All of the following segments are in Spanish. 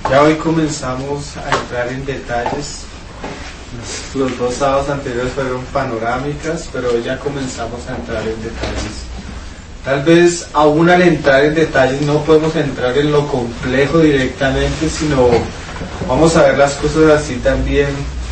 Ya hoy comenzamos a entrar en detalles. Los 2 sábados anteriores fueron panorámicas, pero hoy ya comenzamos a entrar en detalles. Tal vez aún al entrar en detalles no podemos entrar en lo complejo directamente, sino vamos a ver las cosas así también,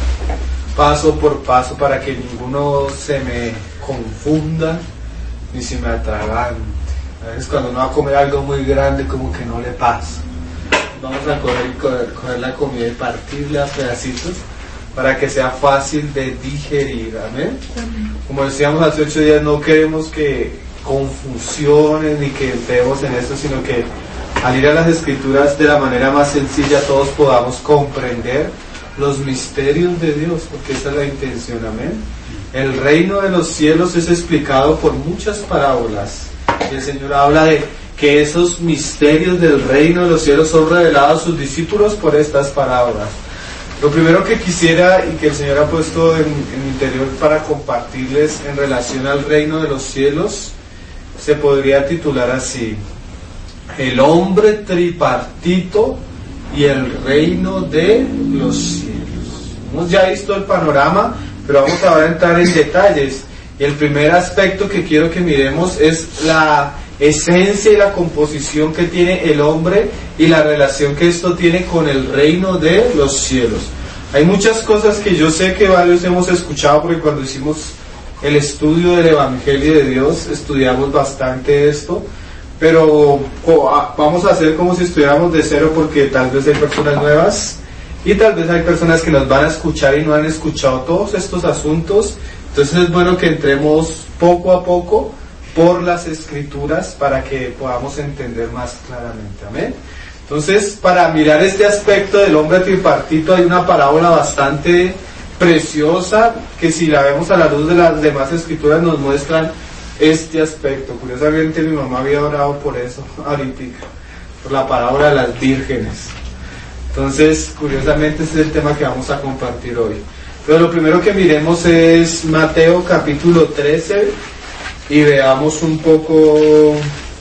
paso por paso, para que ninguno se me confunda ni se me atragante. A veces cuando uno va a comer algo muy grande, como que no le pasa. Vamos a coger la comida y partirla a pedacitos para que sea fácil de digerir. Amén. Como decíamos hace 8 días, no queremos que confusiones ni que entremos en esto, sino que al ir a las Escrituras de la manera más sencilla todos podamos comprender los misterios de Dios, porque esa es la intención. Amén. El reino de los cielos es explicado por muchas parábolas. Y el Señor habla de que esos misterios del reino de los cielos son revelados a sus discípulos por estas parábolas. Lo primero que quisiera y que el Señor ha puesto en mi interior para compartirles en relación al reino de los cielos se podría titular así: el hombre tripartito y el reino de los cielos. Hemos ya visto el panorama, pero vamos ahora a entrar en detalles. Y el primer aspecto que quiero que miremos es la esencia y la composición que tiene el hombre y la relación que esto tiene con el reino de los cielos. Hay muchas cosas que yo sé que varios hemos escuchado, porque cuando hicimos el estudio del Evangelio de Dios estudiamos bastante esto, pero vamos a hacer como si estuviéramos de cero, porque tal vez hay personas nuevas y tal vez hay personas que nos van a escuchar y no han escuchado todos estos asuntos. Entonces es bueno que entremos poco a poco por las Escrituras para que podamos entender más claramente. Amén. Entonces, para mirar este aspecto del hombre tripartito hay una parábola bastante preciosa que, si la vemos a la luz de las demás Escrituras, nos muestran este aspecto. Curiosamente mi mamá había orado por eso ahorita, por la parábola de las vírgenes. Entonces, curiosamente ese es el tema que vamos a compartir hoy. Pero lo primero que miremos es Mateo capítulo 13 y veamos un poco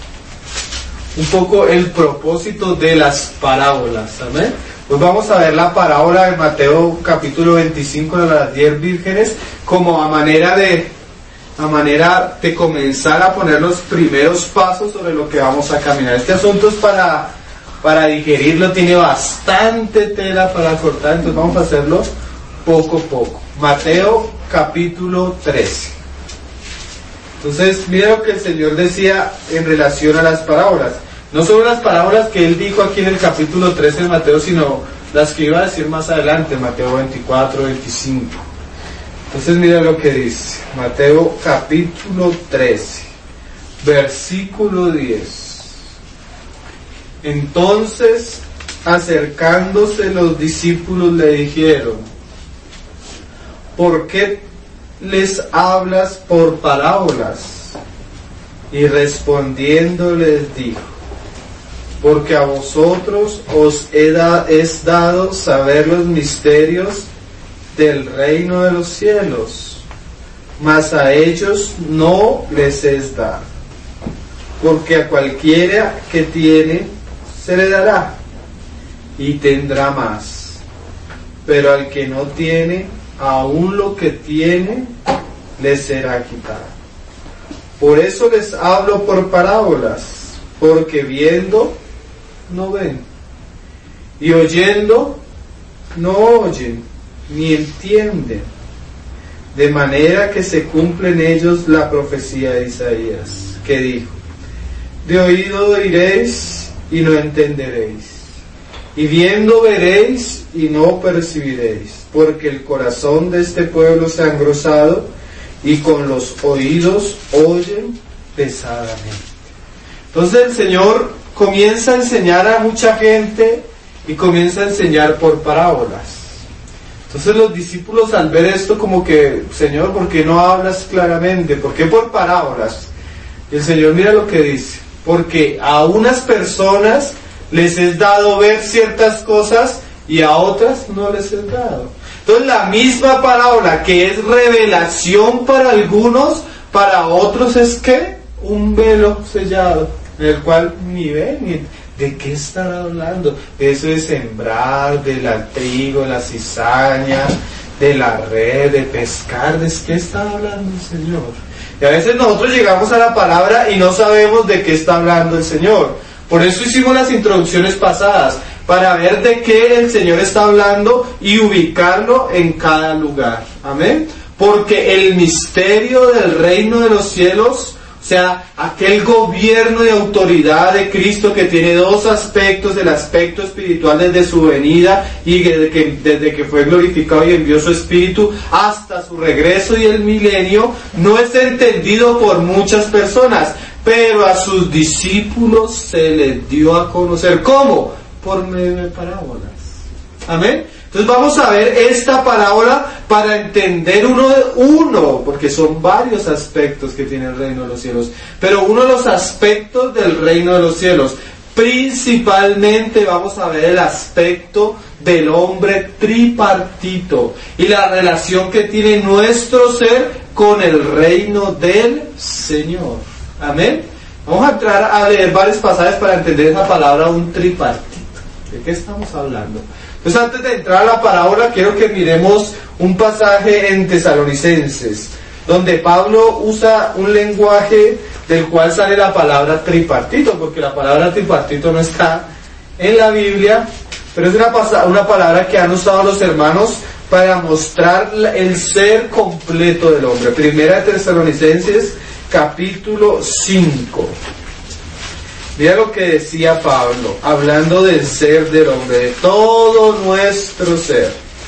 el propósito de las parábolas. Amén. Pues vamos a ver la parábola de Mateo capítulo 25 de las 10 vírgenes como a manera de comenzar a poner los primeros pasos sobre lo que vamos a caminar. Este asunto es para digerirlo, tiene bastante tela para cortar, entonces vamos a hacerlo poco a poco. Mateo capítulo 13. Entonces, mira lo que el Señor decía en relación a las parábolas. No solo las parábolas que Él dijo aquí en el capítulo 13 de Mateo, sino las que iba a decir más adelante, Mateo 24, 25. Entonces, mira lo que dice. Mateo capítulo 13, versículo 10. Entonces, acercándose los discípulos le dijeron: ¿por qué les hablas por parábolas? Y respondiendo les dijo: porque a vosotros os es dado saber los misterios del reino de los cielos, mas a ellos no les es dado. Porque a cualquiera que tiene se le dará y tendrá más, pero al que no tiene, aún lo que tiene les será quitado. Por eso les hablo por parábolas, porque viendo no ven, y oyendo no oyen, ni entienden, de manera que se cumple en ellos la profecía de Isaías, que dijo: de oído oiréis y no entenderéis, y viendo veréis y no percibiréis, porque el corazón de este pueblo se ha engrosado y con los oídos oyen pesadamente. Entonces el Señor comienza a enseñar a mucha gente y comienza a enseñar por parábolas. Entonces los discípulos, al ver esto, como que: Señor, ¿por qué no hablas claramente? ¿Por qué por parábolas? Y el Señor mira lo que dice: porque a unas personas les es dado ver ciertas cosas y a otras no les es dado. Entonces la misma parábola que es revelación para algunos, para otros es que un velo sellado, en el cual ni ven ¿De qué estará hablando? Eso de sembrar, del trigo, la cizaña, de la red, de pescar. ¿De qué está hablando el Señor? Y a veces nosotros llegamos a la palabra y no sabemos de qué está hablando el Señor. Por eso hicimos las introducciones pasadas, para ver de qué el Señor está hablando y ubicarlo en cada lugar. Amén. Porque el misterio del reino de los cielos, o sea, aquel gobierno y autoridad de Cristo que tiene dos aspectos, el aspecto espiritual desde su venida y desde que fue glorificado y envió su Espíritu hasta su regreso y el milenio, no es entendido por muchas personas, pero a sus discípulos se les dio a conocer. ¿Cómo? Por medio de parábolas. Amén. Entonces vamos a ver esta parábola para entender uno, porque son varios aspectos que tiene el reino de los cielos, pero uno de los aspectos del reino de los cielos. Principalmente vamos a ver el aspecto del hombre tripartito y la relación que tiene nuestro ser con el reino del Señor. Amén. Vamos a entrar a leer varios pasajes para entender esa palabra, un tripartito. ¿De qué estamos hablando? Entonces, antes de entrar a la parábola, quiero que miremos un pasaje en Tesalonicenses, donde Pablo usa un lenguaje del cual sale la palabra tripartito, porque la palabra tripartito no está en la Biblia, pero es una palabra que han usado los hermanos para mostrar el ser completo del hombre. Primera de Tesalonicenses, capítulo 5. Mira lo que decía Pablo, hablando del ser del hombre, de todo nuestro ser.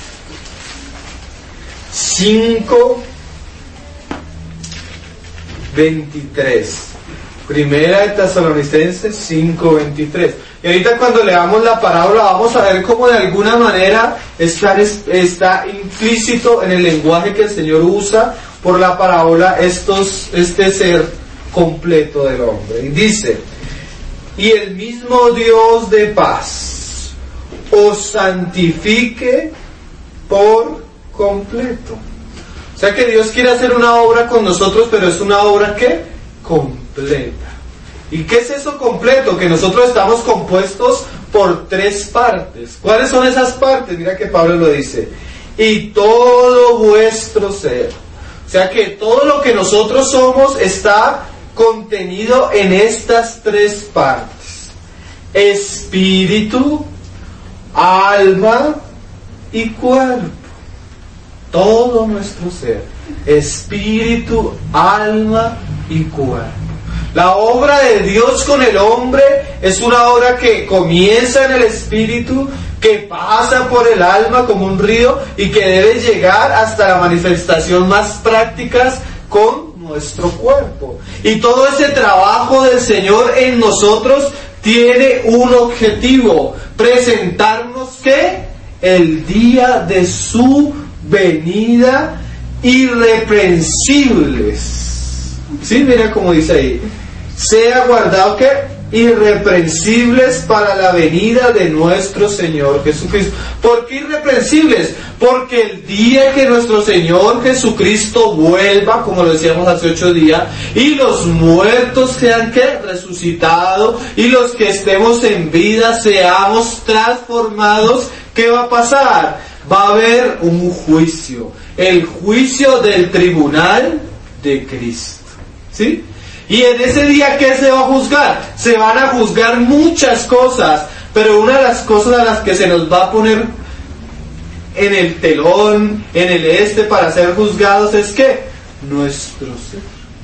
5:23. Primera de Tesalonicenses 5:23. Y ahorita cuando leamos la parábola vamos a ver cómo de alguna manera está implícito en el lenguaje que el Señor usa por la parábola este ser completo del hombre. Y dice: y el mismo Dios de paz os santifique por completo. O sea que Dios quiere hacer una obra con nosotros, pero es una obra ¿qué? Completa. ¿Y qué es eso completo? Que nosotros estamos compuestos por 3 partes. ¿Cuáles son esas partes? Mira que Pablo lo dice. Y todo vuestro ser. O sea que todo lo que nosotros somos está contenido en estas 3 partes: espíritu, alma y cuerpo. Todo nuestro ser, espíritu, alma y cuerpo. La obra de Dios con el hombre es una obra que comienza en el espíritu, que pasa por el alma como un río y que debe llegar hasta la manifestación más prácticas con nuestro cuerpo. Y todo ese trabajo del Señor en nosotros tiene un objetivo: presentarnos ¿qué? El día de su venida irreprensibles. ¿Sí? Mira cómo dice ahí: sea guardado ¿qué? Irreprensibles para la venida de nuestro Señor Jesucristo. ¿Por qué irreprensibles? Porque el día que nuestro Señor Jesucristo vuelva, como lo decíamos hace 8 días, y los muertos sean ¿qué? Resucitados, y los que estemos en vida seamos transformados, ¿qué va a pasar? Va a haber un juicio, el juicio del tribunal de Cristo. ¿Sí? Y en ese día, ¿qué se va a juzgar? Se van a juzgar muchas cosas, pero una de las cosas a las que se nos va a poner en el telón, en el para ser juzgados es ¿qué? Nuestro ser.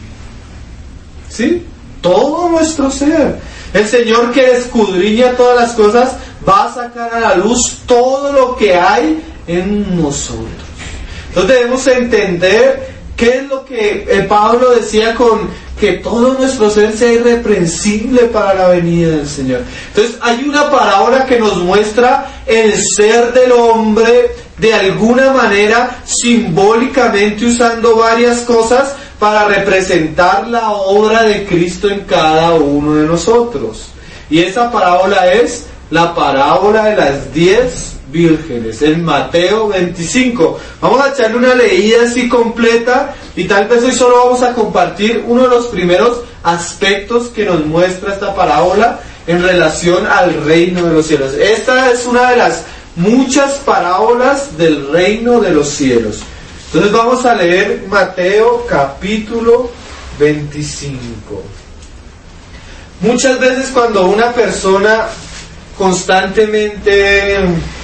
¿Sí? Todo nuestro ser. El Señor, que escudriña todas las cosas, va a sacar a la luz todo lo que hay en nosotros. Entonces debemos entender qué es lo que Pablo decía con que todo nuestro ser sea irreprensible para la venida del Señor. Entonces hay una parábola que nos muestra el ser del hombre de alguna manera, simbólicamente, usando varias cosas para representar la obra de Cristo en cada uno de nosotros. Y esa parábola es la parábola de las 10 vírgenes, en Mateo 25. Vamos a echarle una leída así completa, y tal vez hoy solo vamos a compartir uno de los primeros aspectos que nos muestra esta parábola, en relación al reino de los cielos. Esta es una de las muchas parábolas del reino de los cielos. Entonces vamos a leer Mateo capítulo 25. Muchas veces cuando una persona constantemente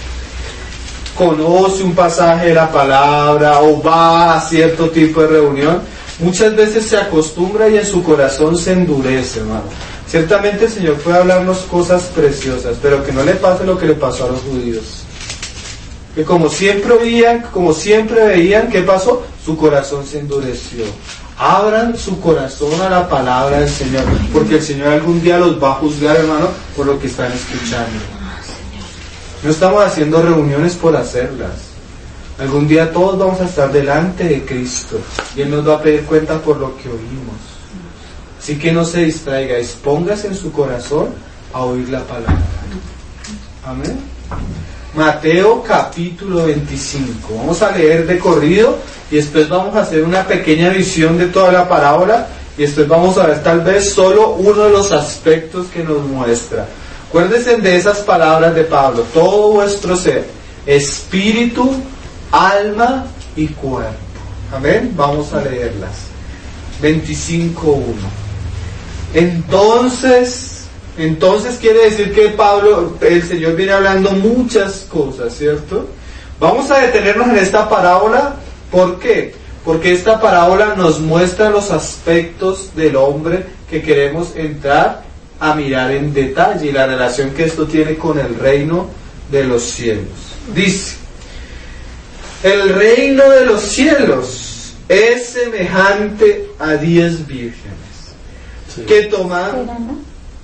conoce un pasaje de la palabra o va a cierto tipo de reunión, muchas veces se acostumbra y en su corazón se endurece, hermano. Ciertamente el Señor puede hablarnos cosas preciosas, pero que no le pase lo que le pasó a los judíos. Que como siempre veían, ¿qué pasó? Su corazón se endureció. Abran su corazón a la palabra del Señor, porque el Señor algún día los va a juzgar, hermano, por lo que están escuchando. No estamos haciendo reuniones por hacerlas. Algún día todos vamos a estar delante de Cristo y Él nos va a pedir cuenta por lo que oímos. Así que no se distraiga, expóngase en su corazón a oír la palabra. Amén. Mateo capítulo 25. Vamos a leer de corrido y después vamos a hacer una pequeña visión de toda la parábola y después vamos a ver tal vez solo uno de los aspectos que nos muestra. Acuérdense de esas palabras de Pablo: todo vuestro ser, espíritu, alma y cuerpo. Amén. Vamos a leerlas. 25:1. Entonces quiere decir que el Señor viene hablando muchas cosas, ¿cierto? Vamos a detenernos en esta parábola. ¿Por qué? Porque esta parábola nos muestra los aspectos del hombre que queremos entrar a mirar en detalle y la relación que esto tiene con el reino de los cielos. Dice: el reino de los cielos es semejante a 10 vírgenes que toman...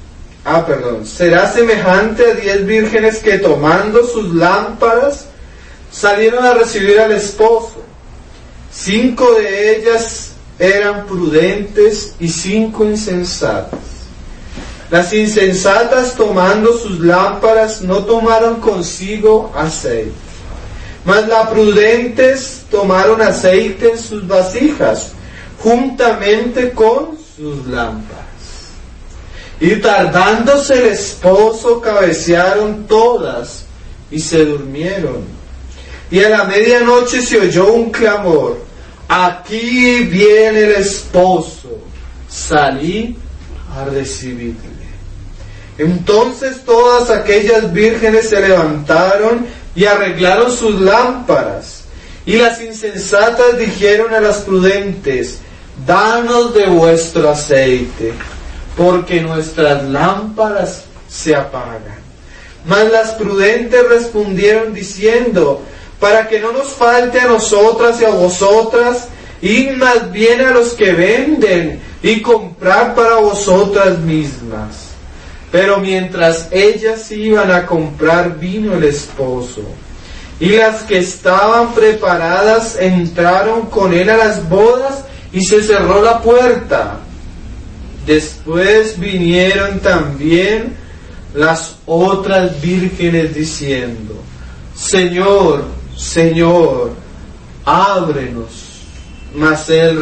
será semejante a 10 vírgenes que tomando sus lámparas salieron a recibir al esposo. 5 de ellas eran prudentes y 5 insensatas. Las insensatas, tomando sus lámparas, no tomaron consigo aceite, mas las prudentes tomaron aceite en sus vasijas, juntamente con sus lámparas. Y tardándose el esposo, cabecearon todas y se durmieron. Y a la medianoche se oyó un clamor: aquí viene el esposo, salid a recibirle. Entonces todas aquellas vírgenes se levantaron y arreglaron sus lámparas. Y las insensatas dijeron a las prudentes: danos de vuestro aceite, porque nuestras lámparas se apagan. Mas las prudentes respondieron diciendo: para que no nos falte a nosotras y a vosotras, id más bien a los que venden y comprad para vosotras mismas. Pero mientras ellas iban a comprar, vino el esposo. Y las que estaban preparadas entraron con él a las bodas y se cerró la puerta. Después vinieron también las otras vírgenes diciendo: Señor, Señor, ábrenos. Mas él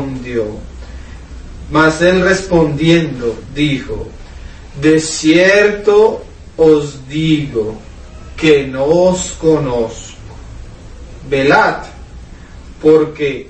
respondiendo dijo: de cierto os digo que no os conozco. Velad, porque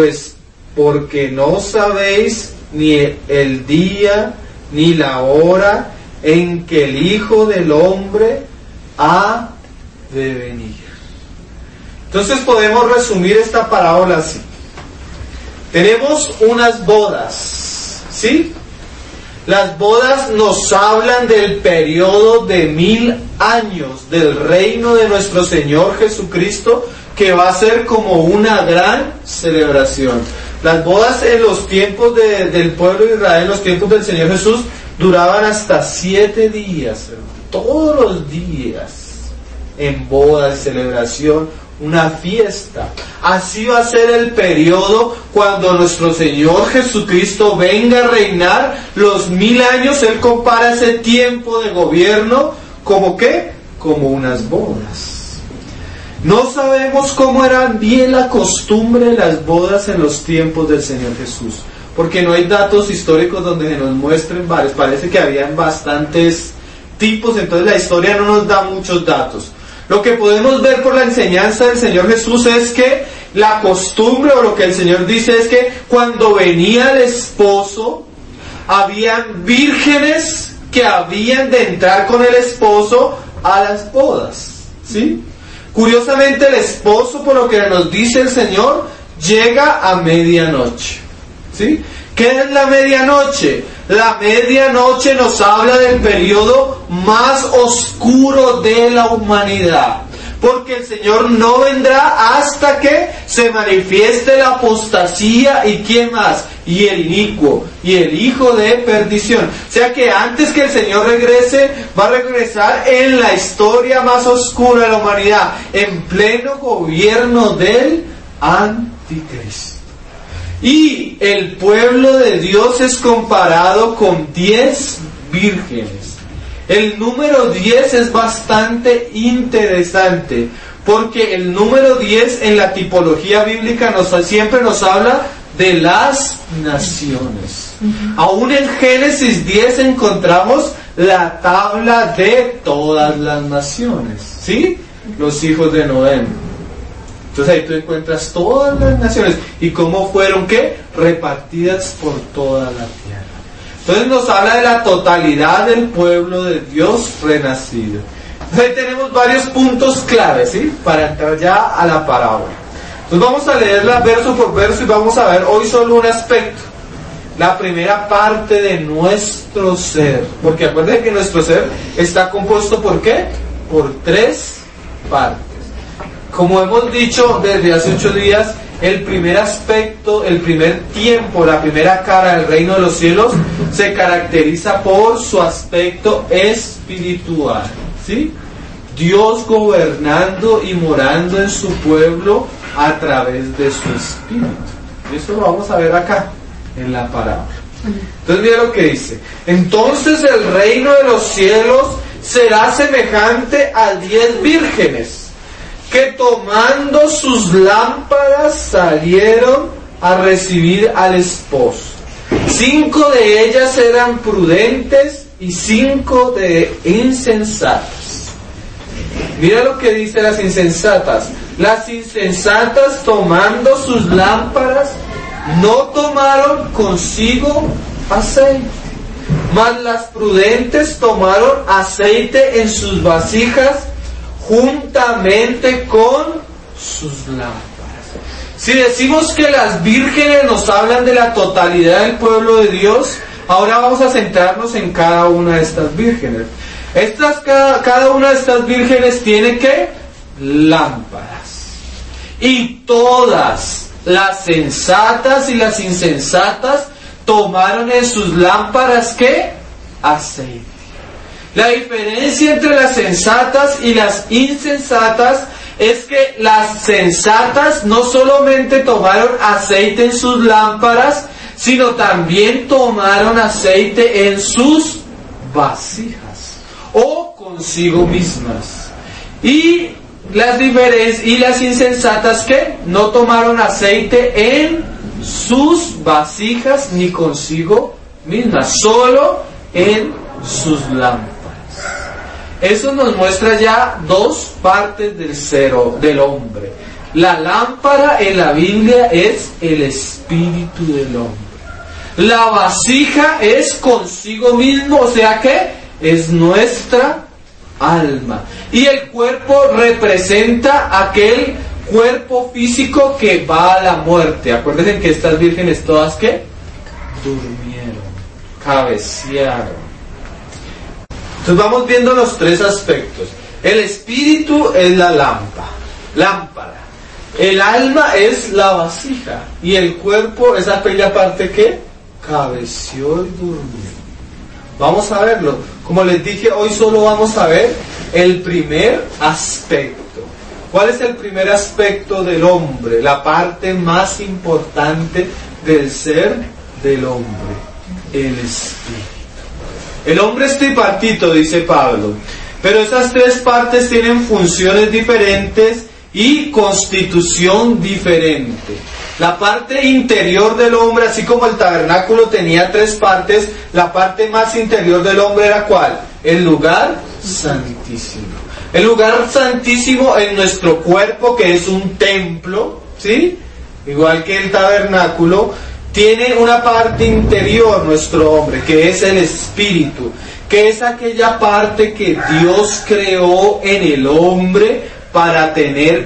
no sabéis ni el día ni la hora en que el Hijo del Hombre ha de venir. Entonces podemos resumir esta parábola así. Tenemos unas bodas, ¿sí? Las bodas nos hablan del periodo de 1000 años del reino de nuestro Señor Jesucristo, que va a ser como una gran celebración. Las bodas en los tiempos del pueblo de Israel, en los tiempos del Señor Jesús, duraban hasta 7 días, todos los días, en bodas, celebración, una fiesta. Así va a ser el periodo cuando nuestro Señor Jesucristo venga a reinar los 1000 años. Él compara ese tiempo de gobierno como ¿qué? Como unas bodas. No sabemos cómo era bien la costumbre de las bodas en los tiempos del Señor Jesús. porque no hay datos históricos donde se nos muestren varios. Parece que habían bastantes tipos, entonces la historia no nos da muchos datos. Lo que podemos ver por la enseñanza del Señor Jesús es que la costumbre, o lo que el Señor dice, es que cuando venía el esposo, habían vírgenes que habían de entrar con el esposo a las bodas, ¿sí? Curiosamente, el esposo, por lo que nos dice el Señor, llega a medianoche, ¿sí? ¿Qué es la medianoche? La medianoche nos habla del periodo más oscuro de la humanidad, porque el Señor no vendrá hasta que se manifieste la apostasía y ¿quién más? Y el inicuo, y el hijo de perdición. O sea que antes que el Señor regrese, va a regresar en la historia más oscura de la humanidad, en pleno gobierno del Anticristo. Y el pueblo de Dios es comparado con 10 vírgenes. El número 10 es bastante interesante, porque el número 10 en la tipología bíblica siempre nos habla de las naciones. Aún en Génesis 10 encontramos la tabla de todas las naciones, ¿sí? Los hijos de Noé. Entonces ahí tú encuentras todas las naciones y cómo fueron, ¿qué? Repartidas por toda la tierra. Entonces nos habla de la totalidad del pueblo de Dios renacido. Entonces ahí tenemos varios puntos claves, ¿sí? Para entrar ya a la parábola. Entonces vamos a leerla verso por verso y vamos a ver hoy solo un aspecto. La primera parte de nuestro ser. Porque acuérdense que nuestro ser está compuesto ¿por qué? Por 3 partes. Como hemos dicho desde hace 8 días, el primer aspecto, el primer tiempo, la primera cara del reino de los cielos se caracteriza por su aspecto espiritual, ¿sí? Dios gobernando y morando en su pueblo a través de su espíritu. Y eso lo vamos a ver acá, en la parábola. Entonces mira lo que dice. Entonces el reino de los cielos será semejante a 10 vírgenes, que tomando sus lámparas salieron a recibir al esposo. 5 de ellas eran prudentes y 5 de insensatas. Mira lo que dice las insensatas. Las insensatas, tomando sus lámparas, no tomaron consigo aceite, mas las prudentes tomaron aceite en sus vasijas juntamente con sus lámparas. Si decimos que las vírgenes nos hablan de la totalidad del pueblo de Dios, ahora vamos a centrarnos en cada una de estas vírgenes. Cada una de estas vírgenes tiene ¿qué? Lámparas. Y todas las sensatas y las insensatas tomaron en sus lámparas ¿qué? Aceite. La diferencia entre las sensatas y las insensatas es que las sensatas no solamente tomaron aceite en sus lámparas, sino también tomaron aceite en sus vasijas o consigo mismas. Y las insensatas ¿qué? No tomaron aceite en sus vasijas ni consigo mismas, solo en sus lámparas. Eso nos muestra ya 2 partes del hombre. La lámpara en la Biblia es el espíritu del hombre. La vasija es consigo mismo, o sea que es nuestra alma. Y el cuerpo representa aquel cuerpo físico que va a la muerte. Acuérdense que estas vírgenes todas ¿qué? Durmieron, cabecearon. Entonces vamos viendo los 3 aspectos. El espíritu es la lámpara. El alma es la vasija. Y el cuerpo es aquella parte que cabeció y durmió. Vamos a verlo. Como les dije, hoy solo vamos a ver el primer aspecto. ¿Cuál es el primer aspecto del hombre? La parte más importante del ser del hombre. El espíritu. El hombre es tripartito, dice Pablo, pero esas 3 partes tienen funciones diferentes y constitución diferente. La parte interior del hombre, así como el tabernáculo tenía 3 partes, la parte más interior del hombre era ¿cuál? El lugar santísimo. El lugar santísimo en nuestro cuerpo, que es un templo, ¿sí? Igual que el tabernáculo, tiene una parte interior nuestro hombre, que es el espíritu, que es aquella parte que Dios creó en el hombre para tener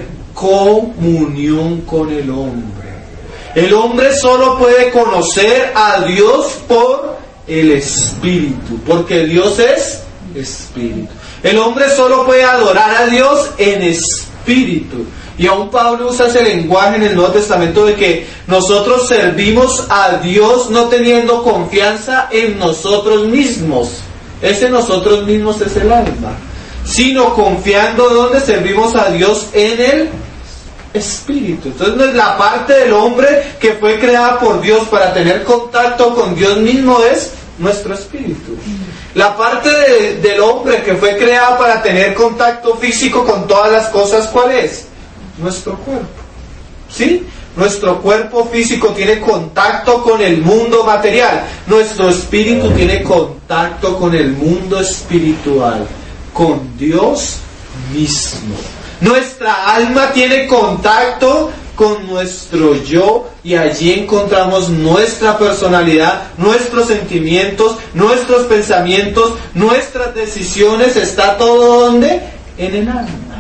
comunión con el hombre. El hombre solo puede conocer a Dios por el espíritu, porque Dios es espíritu. El hombre solo puede adorar a Dios en espíritu. Y aún Pablo usa ese lenguaje en el Nuevo Testamento de que nosotros servimos a Dios no teniendo confianza en nosotros mismos. Ese nosotros mismos es el alma. Sino confiando donde servimos a Dios en el espíritu. Entonces la parte del hombre que fue creada por Dios para tener contacto con Dios mismo es nuestro espíritu. La parte del hombre que fue creada para tener contacto físico con todas las cosas, ¿cuál es? Nuestro cuerpo. ¿Sí? Nuestro cuerpo físico tiene contacto con el mundo material. Nuestro espíritu tiene contacto con el mundo espiritual, con Dios mismo. Nuestra alma tiene contacto con nuestro yo y allí encontramos nuestra personalidad, nuestros sentimientos, nuestros pensamientos, nuestras decisiones. Está todo ¿dónde? En el alma.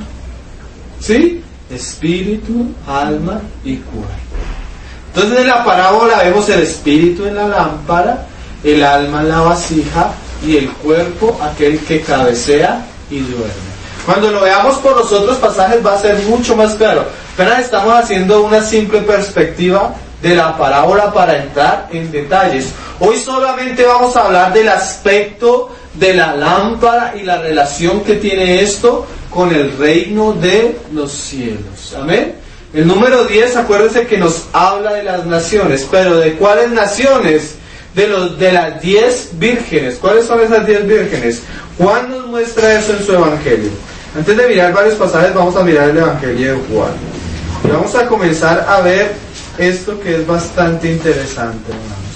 ¿Sí? Espíritu, alma y cuerpo. Entonces en la parábola vemos el espíritu en la lámpara, el alma en la vasija y el cuerpo aquel que cabecea y duerme. Cuando lo veamos por los otros pasajes va a ser mucho más claro. Apenas estamos haciendo una simple perspectiva de la parábola para entrar en detalles. Hoy solamente vamos a hablar del aspecto de la lámpara y la relación que tiene esto con el reino de los cielos. Amén. El número 10, acuérdense que nos habla de las naciones. ¿Pero de cuáles naciones? De las 10 vírgenes. ¿Cuáles son esas 10 vírgenes? Juan nos muestra eso en su evangelio. Antes de mirar varios pasajes, vamos a mirar el evangelio de Juan. Y vamos a comenzar a ver esto que es bastante interesante, hermanos.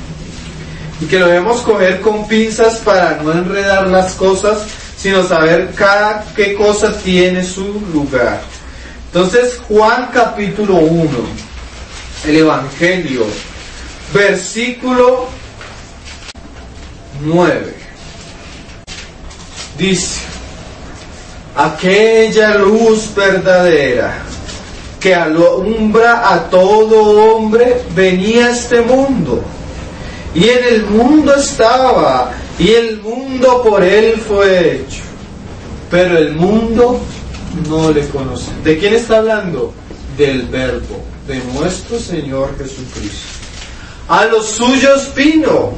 Y que lo debemos coger con pinzas para no enredar las cosas, sino saber qué cosa tiene su lugar. Entonces, Juan capítulo 1, el evangelio, versículo 9, dice: aquella luz verdadera que alumbra a todo hombre venía a este mundo, y en el mundo estaba, y el mundo por él fue hecho, pero el mundo no le conoce. ¿De quién está hablando? Del Verbo, de nuestro Señor Jesucristo. A los suyos vino,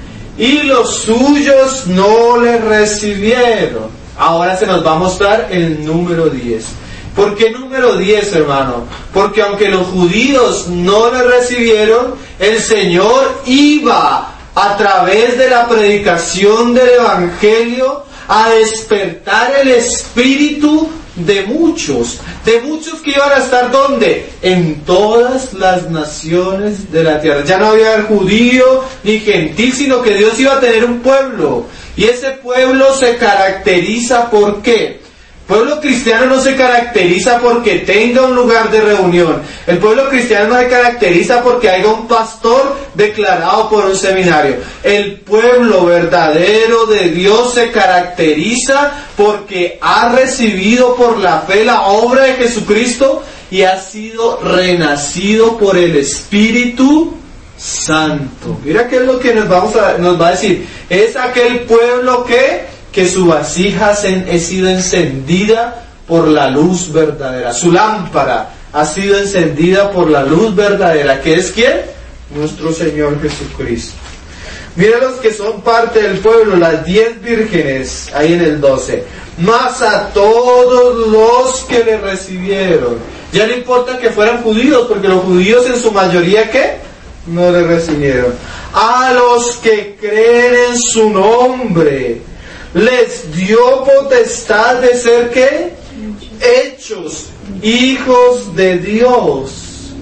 y los suyos no le recibieron. Ahora se nos va a mostrar el número 10. ¿Por qué número 10, hermano? Porque aunque los judíos no le recibieron, el Señor iba a través de la predicación del Evangelio a despertar el espíritu de muchos que iban a estar ¿dónde? En todas las naciones de la tierra. Ya no había judío ni gentil, sino que Dios iba a tener un pueblo. Y ese pueblo se caracteriza ¿por qué? El pueblo cristiano no se caracteriza porque tenga un lugar de reunión. El pueblo cristiano no se caracteriza porque haya un pastor declarado por un seminario. El pueblo verdadero de Dios se caracteriza porque ha recibido por la fe la obra de Jesucristo y ha sido renacido por el Espíritu Santo. Mira qué es lo que nos va a decir. Es aquel pueblo que su vasija ha sido encendida por la luz verdadera. Su lámpara ha sido encendida por la luz verdadera. ¿Qué es quién? Nuestro Señor Jesucristo. Mira los que son parte del pueblo, las 10 vírgenes, ahí en el 12. Más a todos los que le recibieron. Ya no importa que fueran judíos, porque los judíos en su mayoría, ¿qué? No le recibieron. A los que creen en su nombre, les dio potestad de ser ¿qué? Hechos hijos de Dios.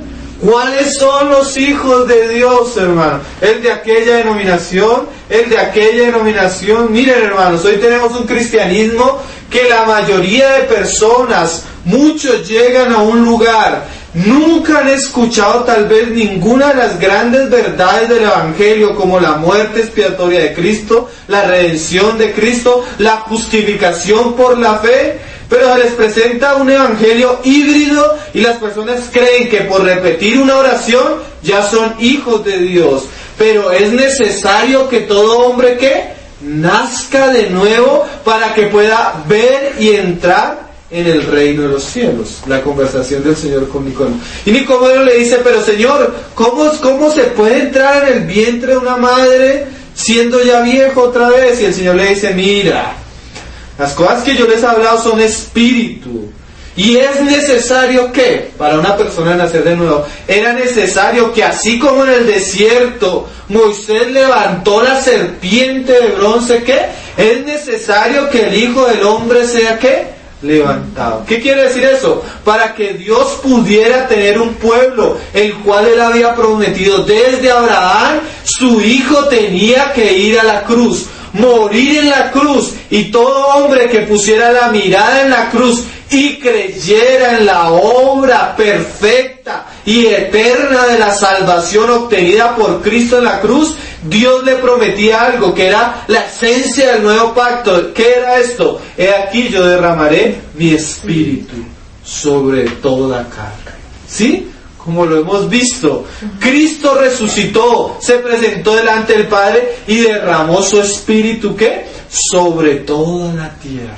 ¿Cuáles son los hijos de Dios, hermano? El de aquella denominación, el de aquella denominación. Miren, hermanos, hoy tenemos un cristianismo que la mayoría de personas, muchos llegan a un lugar, nunca han escuchado tal vez ninguna de las grandes verdades del Evangelio, como la muerte expiatoria de Cristo, la redención de Cristo, la justificación por la fe, pero se les presenta un evangelio híbrido y las personas creen que por repetir una oración ya son hijos de Dios. Pero es necesario que todo hombre que nazca de nuevo para que pueda ver y entrar en el reino de los cielos. La conversación del Señor con Nicodemo. Y Nicodemo le dice, pero Señor, ¿cómo se puede entrar en el vientre de una madre siendo ya viejo otra vez? Y el Señor le dice, mira, las cosas que yo les he hablado son espíritu. Y es necesario que, para una persona nacer de nuevo, era necesario que así como en el desierto Moisés levantó la serpiente de bronce, ¿qué? Es necesario que el Hijo del Hombre sea, ¿qué? Levantado. ¿Qué quiere decir eso? Para que Dios pudiera tener un pueblo, el cual Él había prometido desde Abraham, su Hijo tenía que ir a la cruz, morir en la cruz, y todo hombre que pusiera la mirada en la cruz y creyera en la obra perfecta y eterna de la salvación obtenida por Cristo en la cruz, Dios le prometía algo, que era la esencia del nuevo pacto. ¿Qué era esto? He aquí yo derramaré mi espíritu sobre toda carne. ¿Sí? Como lo hemos visto, Cristo resucitó, se presentó delante del Padre y derramó su espíritu, ¿qué? Sobre toda la tierra.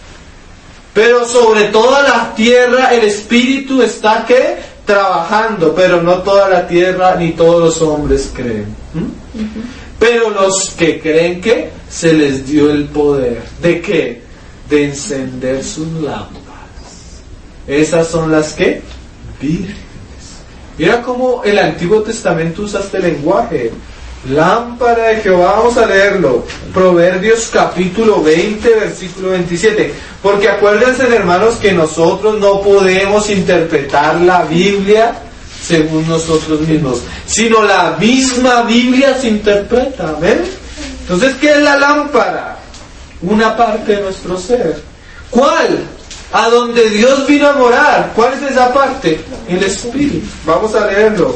Pero sobre toda la tierra el espíritu está, ¿qué? Trabajando, pero no toda la tierra ni todos los hombres creen. Pero los que creen, que se les dio el poder. ¿De qué? De encender sus lámparas. Esas son las que vírgenes. Mira cómo el Antiguo Testamento usa este lenguaje. Lámpara de Jehová, vamos a leerlo. Proverbios capítulo 20, versículo 27. Porque acuérdense, hermanos, que nosotros no podemos interpretar la Biblia según nosotros mismos, sino la misma Biblia se interpreta. ¿Ven? Entonces, ¿qué es la lámpara? Una parte de nuestro ser. ¿Cuál? A donde Dios vino a morar. ¿Cuál es esa parte? El Espíritu. Vamos a leerlo.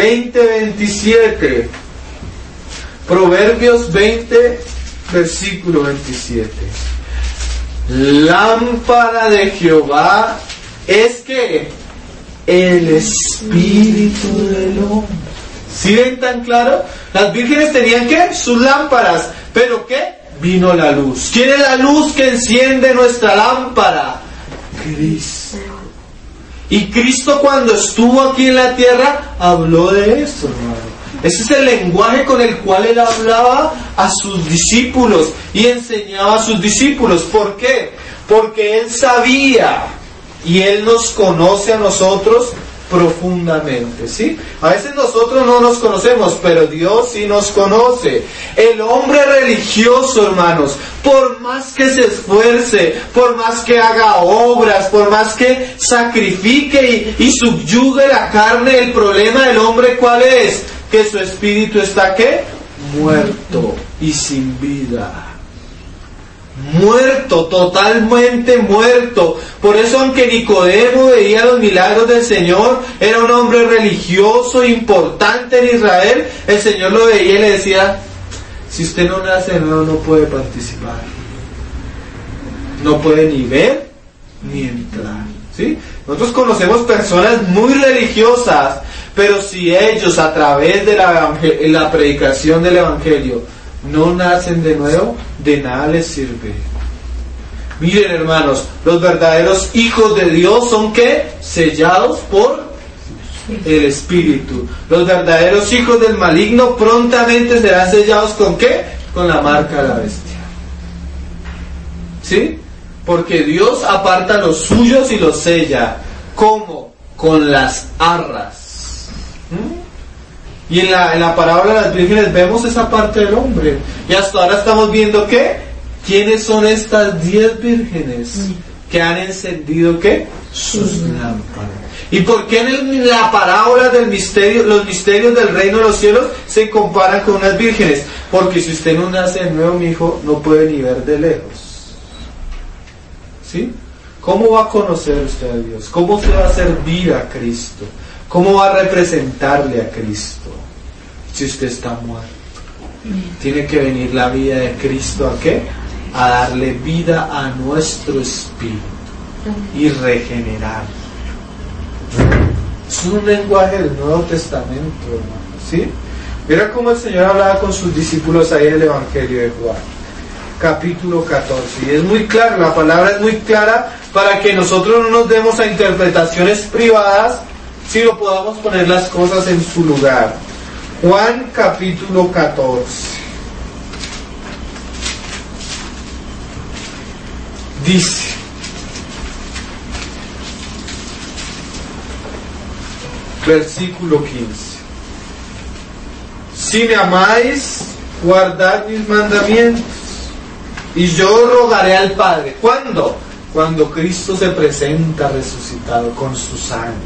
20:27. Proverbios 20, versículo 27. Lámpara de Jehová es que el espíritu del hombre. ¿Sí ven tan claro? Las vírgenes tenían, ¿qué? Sus lámparas. ¿Pero qué? Vino la luz. ¿Quién es la luz que enciende nuestra lámpara? Cristo. Y Cristo, cuando estuvo aquí en la tierra, habló de eso, hermano. Ese es el lenguaje con el cual Él hablaba a sus discípulos y enseñaba a sus discípulos. ¿Por qué? Porque Él sabía y Él nos conoce a nosotros profundamente, ¿sí? A veces nosotros no nos conocemos, pero Dios sí nos conoce. El hombre religioso, hermanos, por más que se esfuerce, por más que haga obras, por más que sacrifique y subyugue la carne, el problema del hombre, ¿cuál es? Que su espíritu está, ¿qué? Muerto y sin vida. Muerto, totalmente muerto. Por eso, aunque Nicodemo veía los milagros del Señor, era un hombre religioso importante en Israel, el Señor lo veía y le decía: si usted no nace de nuevo, no puede participar, no puede ni ver ni entrar. ¿Sí? Nosotros conocemos personas muy religiosas, pero si ellos, a través de la predicación del Evangelio, no nacen de nuevo, de nada les sirve. Miren, hermanos, los verdaderos hijos de Dios son, ¿qué? Sellados por el Espíritu. Los verdaderos hijos del maligno prontamente serán sellados ¿con qué? Con la marca de la bestia. ¿Sí? Porque Dios aparta a los suyos y los sella. ¿Cómo? Con las arras. Y en la parábola de las vírgenes vemos esa parte del hombre. Y hasta ahora estamos viendo ¿qué? ¿Quiénes son estas 10 vírgenes? que han encendido ¿qué? Sus lámparas. ¿Y por qué en la parábola del misterio, los misterios del reino de los cielos se comparan con unas vírgenes? Porque si usted no nace de nuevo, mi hijo, no puede ni ver de lejos. ¿Sí? ¿Cómo va a conocer usted a Dios? ¿Cómo se va a servir a Cristo? ¿Cómo va a representarle a Cristo si usted está muerto? Tiene que venir la vida de Cristo ¿a qué? A darle vida a nuestro espíritu y regenerar. Es un lenguaje del Nuevo Testamento, hermano, ¿sí? Mira cómo el Señor hablaba con sus discípulos ahí en el Evangelio de Juan, capítulo 14. Y es muy claro, la palabra es muy clara para que nosotros no nos demos a interpretaciones privadas, sino podamos poner las cosas en su lugar. Juan capítulo 14. Dice: versículo 15: si me amáis, guardad mis mandamientos, y yo rogaré al Padre. ¿Cuándo? Cuando Cristo se presenta resucitado con su sangre.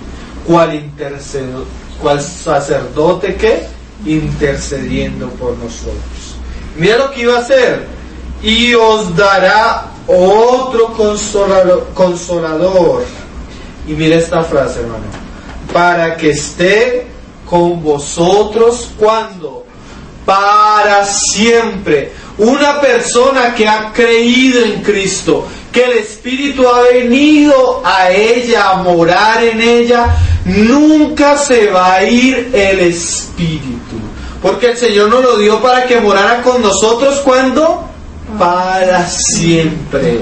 ¿Cuál sacerdote que? Intercediendo por nosotros. Mira lo que iba a hacer. Y os dará otro consolador. Y mira esta frase, hermano: para que esté con vosotros, ¿cuándo? Para siempre. Una persona que ha creído en Cristo, que el Espíritu ha venido a ella, a morar en ella, nunca se va a ir el Espíritu. Porque el Señor nos lo dio para que morara con nosotros, ¿cuándo? Para siempre.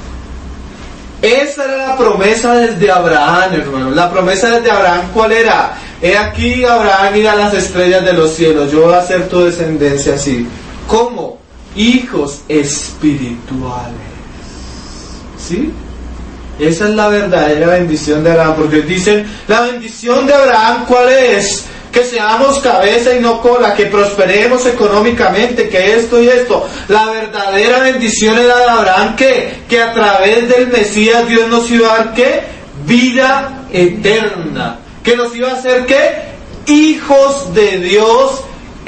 Esa era la promesa desde Abraham, hermano. La promesa desde Abraham, ¿cuál era? He aquí, Abraham, mira las estrellas de los cielos, yo voy a hacer tu descendencia así. ¿Cómo? Hijos espirituales. ¿Sí? Esa es la verdadera bendición de Abraham, porque dicen, la bendición de Abraham, ¿cuál es? Que seamos cabeza y no cola, que prosperemos económicamente, que esto y esto. La verdadera bendición era de Abraham, que a través del Mesías Dios nos iba a dar, ¿qué? Vida eterna. Que nos iba a hacer, ¿qué? Hijos de Dios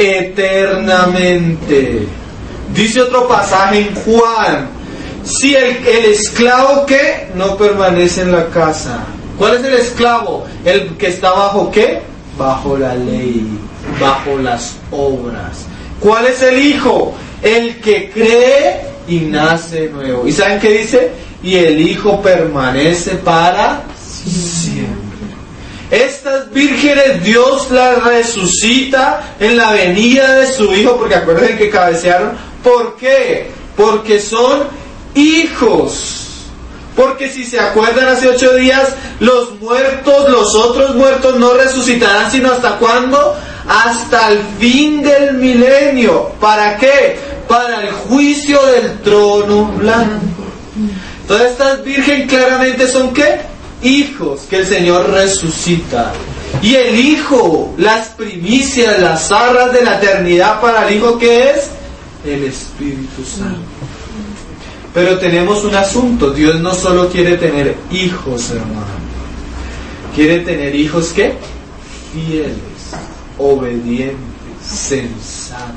eternamente. Dice otro pasaje en Juan: si el esclavo que no permanece en la casa. ¿Cuál es el esclavo? El que está bajo ¿qué? Bajo la ley, bajo las obras. ¿Cuál es el hijo? El que cree y nace nuevo. ¿Y saben qué dice? Y el hijo permanece para siempre. Estas vírgenes Dios las resucita en la venida de su hijo, porque acuérdense que cabecearon. ¿Por qué? Porque son hijos. Porque si se acuerdan, hace 8 días, los otros muertos no resucitarán, sino ¿hasta cuándo? Hasta el fin del milenio. ¿Para qué? Para el juicio del trono blanco. Todas estas vírgenes claramente son ¿qué? Hijos que el Señor resucita. Y el hijo, las primicias, las arras de la eternidad para el hijo, ¿qué es? El Espíritu Santo. Pero tenemos un asunto: Dios no solo quiere tener hijos, hermano, quiere tener hijos ¿qué? Fieles, obedientes, sensatos.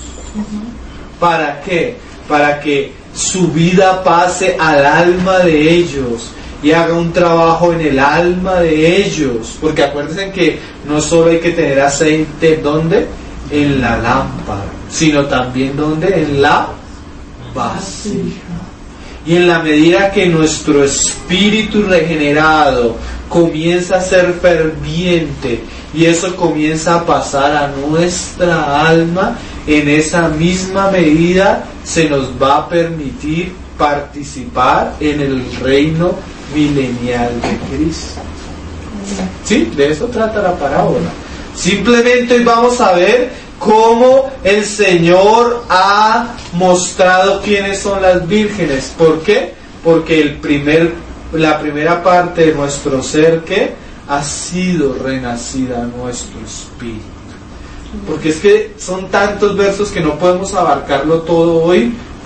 ¿Para qué? Para que su vida pase al alma de ellos y haga un trabajo en el alma de ellos. Porque acuérdense que no solo hay que tener aceite, ¿dónde? En la lámpara, sino también ¿dónde? En la vasija. Y en la medida que nuestro espíritu regenerado comienza a ser ferviente y eso comienza a pasar a nuestra alma, en esa misma medida se nos va a permitir participar en el reino milenial de Cristo. ¿Sí? De eso trata la parábola. Simplemente hoy vamos a ver cómo el Señor ha mostrado quiénes son las vírgenes. ¿Por qué? Porque la primera parte de nuestro ser que ha sido renacida nuestro espíritu. Porque es que son tantos versos que no podemos abarcarlo todo hoy,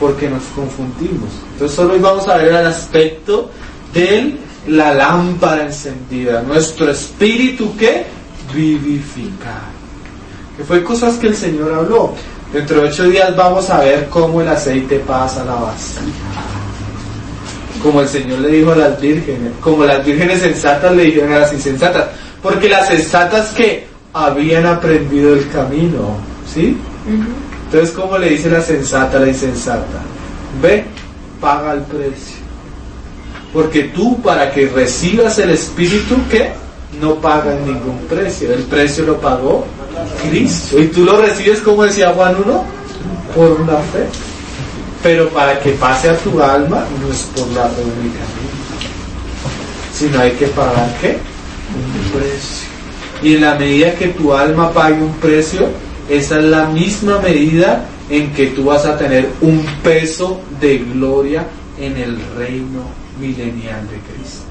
porque nos confundimos. Entonces solo hoy vamos a ver el aspecto de la lámpara encendida, nuestro espíritu que vivificar, que fue cosas que el Señor habló. Dentro de 8 días vamos a ver cómo el aceite pasa a la vasija, como el Señor le dijo a las vírgenes, como las vírgenes sensatas le dijeron a las insensatas, porque las sensatas que habían aprendido el camino, ¿sí? Entonces, ¿cómo le dice la sensata a la insensata? Ve, paga el precio, porque tú, para que recibas el Espíritu, ¿qué? No pagas ningún precio, el precio lo pagó Cristo, y tú lo recibes, como decía Juan 1, por una fe. Pero para que pase a tu alma no es por la fe únicamente, sino hay que pagar ¿qué? Un precio. Y en la medida que tu alma pague un precio, esa es la misma medida en que tú vas a tener un peso de gloria en el reino milenial de Cristo.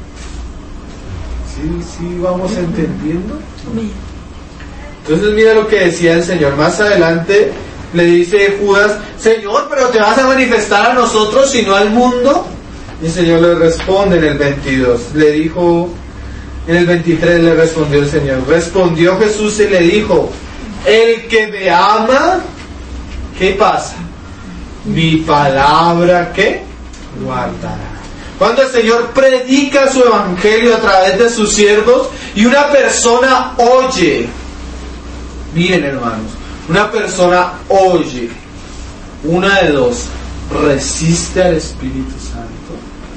¿Sí vamos entendiendo? Entonces mira lo que decía el Señor. Más adelante le dice Judas: Señor, pero te vas a manifestar a nosotros y no al mundo. Y el Señor le responde en el 22. Le dijo, en el 23 le respondió el Señor. Respondió Jesús y le dijo: el que me ama, ¿qué pasa? Mi palabra, ¿qué? Guardará. Cuando el Señor predica su evangelio a través de sus siervos y una persona oye, miren hermanos, una persona oye, una de dos: resiste al Espíritu Santo,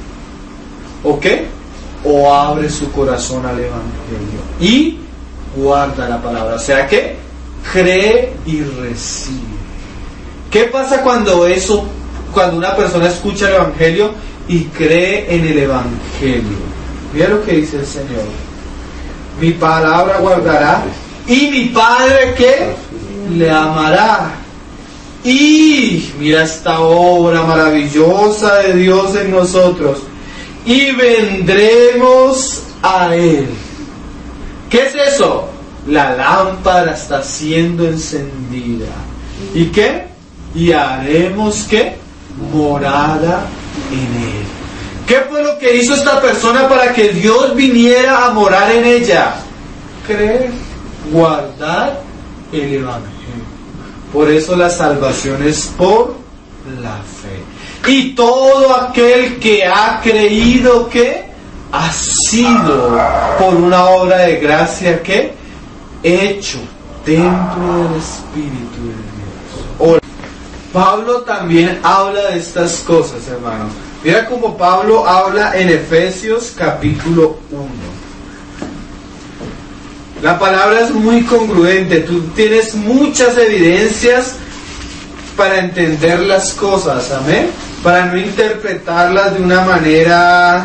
¿o qué? O abre su corazón al evangelio y guarda la palabra, o sea que cree y recibe. ¿Qué pasa cuando una persona escucha el evangelio y cree en el evangelio? Mira lo que dice el Señor: mi palabra guardará y mi Padre ¿qué? Le amará. Y mira esta obra maravillosa de Dios en nosotros, y vendremos a Él. ¿Qué es eso? La lámpara está siendo encendida. ¿Y qué? Y haremos ¿qué? Morada en Él. ¿Qué fue lo que hizo esta persona para que Dios viniera a morar en ella? Creer, guardar el evangelio. Por eso la salvación es por la fe. Y todo aquel que ha creído que ha sido por una obra de gracia que hecho dentro del Espíritu de Dios. Pablo también habla de estas cosas, hermano. Mira cómo Pablo habla en Efesios capítulo 1. La palabra es muy congruente. Tú tienes muchas evidencias para entender las cosas, amén, para no interpretarlas de una manera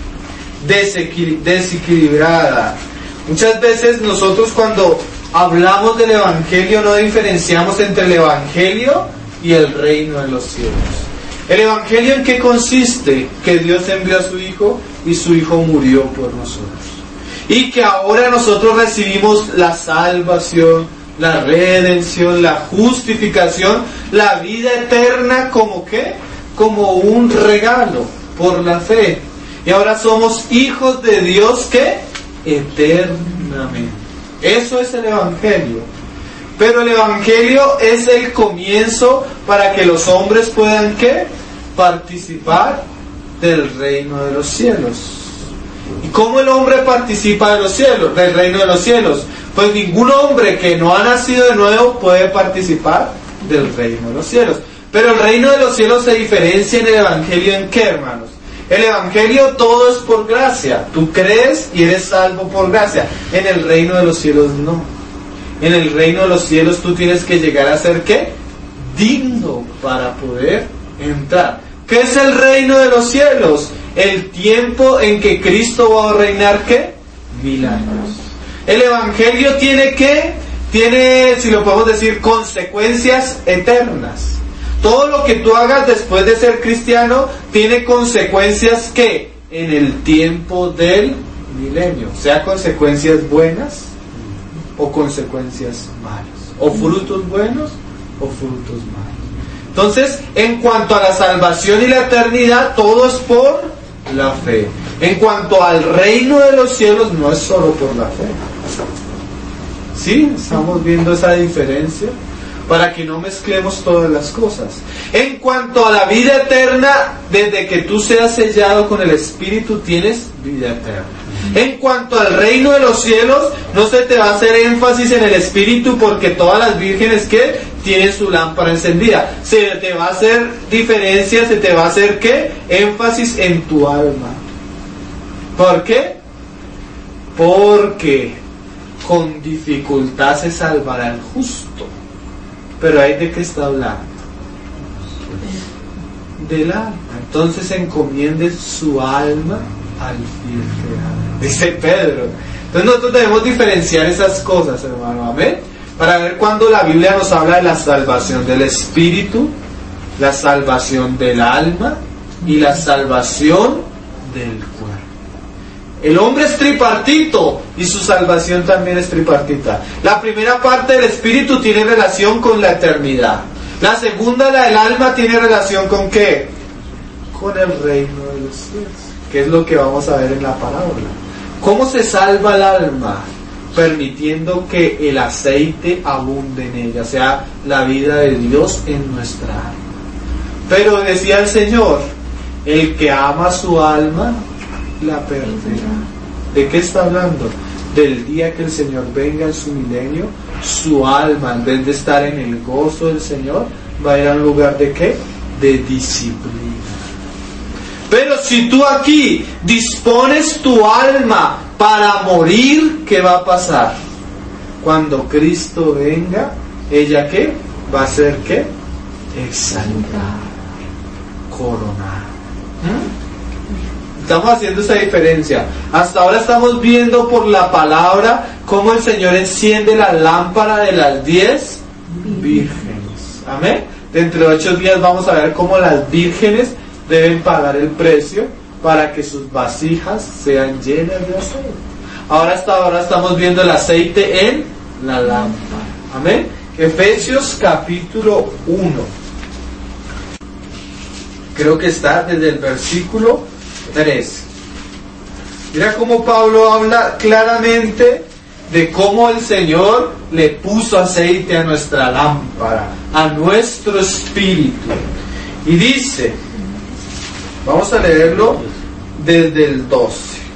desequilibrada. Muchas veces nosotros, cuando hablamos del evangelio, no diferenciamos entre el evangelio y el reino de los cielos. ¿El evangelio en qué consiste? Que Dios envió a su Hijo y su Hijo murió por nosotros. Y que ahora nosotros recibimos la salvación, la redención, la justificación, la vida eterna, ¿como qué? Como un regalo por la fe. Y ahora somos hijos de Dios, ¿qué? Eternamente. Eso es el evangelio. Pero el evangelio es el comienzo para que los hombres puedan ¿qué? Participar del reino de los cielos. ¿Y cómo el hombre participa de los cielos, del reino de los cielos? Pues ningún hombre que no ha nacido de nuevo puede participar del reino de los cielos. Pero el reino de los cielos se diferencia en el evangelio ¿en qué, hermanos? El evangelio todo es por gracia. Tú crees y eres salvo por gracia. En el reino de los cielos no. En el reino de los cielos tú tienes que llegar a ser ¿qué? Digno para poder entrar. ¿Qué es el reino de los cielos? El tiempo en que Cristo va a reinar ¿qué? 1000 años. El evangelio tiene ¿qué? Tiene, si lo podemos decir, consecuencias eternas. Todo lo que tú hagas después de ser cristiano tiene consecuencias ¿qué? En el tiempo del milenio. Sea consecuencias buenas o consecuencias malas. O frutos buenos o frutos malos. Entonces, en cuanto a la salvación y la eternidad, todo es por la fe. En cuanto al reino de los cielos, no es solo por la fe. ¿Sí? ¿Estamos viendo esa diferencia? Para que no mezclemos todas las cosas. En cuanto a la vida eterna, desde que tú seas sellado con el Espíritu, tienes vida eterna. En cuanto al reino de los cielos, no se te va a hacer énfasis en el Espíritu, porque todas las vírgenes que tienen su lámpara encendida. Se te va a hacer diferencia, se te va a hacer ¿qué? Énfasis en tu alma. ¿Por qué? Porque con dificultad se salvará el justo. Pero ¿ahí de qué está hablando? Del alma. Entonces encomiende su alma al fiel creador, dice Pedro. Entonces nosotros debemos diferenciar esas cosas, hermano, amén, para ver cuando la Biblia nos habla de la salvación del espíritu, la salvación del alma y la salvación del cuerpo. El hombre es tripartito y su salvación también es tripartita. La primera parte del espíritu tiene relación con la eternidad. La segunda, la del alma, tiene relación con ¿qué? Con el reino de los cielos, que es lo que vamos a ver en la parábola. ¿Cómo se salva el alma? Permitiendo que el aceite abunde en ella, o sea, la vida de Dios en nuestra alma. Pero decía el Señor, el que ama su alma, la perderá. ¿De qué está hablando? Del día que el Señor venga en su milenio, su alma, en vez de estar en el gozo del Señor, va a ir a un lugar de ¿qué? De disciplina. Pero si tú aquí dispones tu alma para morir, ¿qué va a pasar? Cuando Cristo venga, ¿ella qué? Va a ser ¿qué? Exaltada, coronada. Estamos haciendo esa diferencia. Hasta ahora estamos viendo por la palabra cómo el Señor enciende la lámpara de las 10 vírgenes. Amén. Dentro de 8 días vamos a ver cómo las vírgenes deben pagar el precio para que sus vasijas sean llenas de aceite. Hasta ahora estamos viendo el aceite en la lámpara. Amén. Efesios capítulo 1. Creo que está desde el versículo 3. Mira cómo Pablo habla claramente de cómo el Señor le puso aceite a nuestra lámpara, a nuestro espíritu. Y dice, vamos a leerlo desde el 12.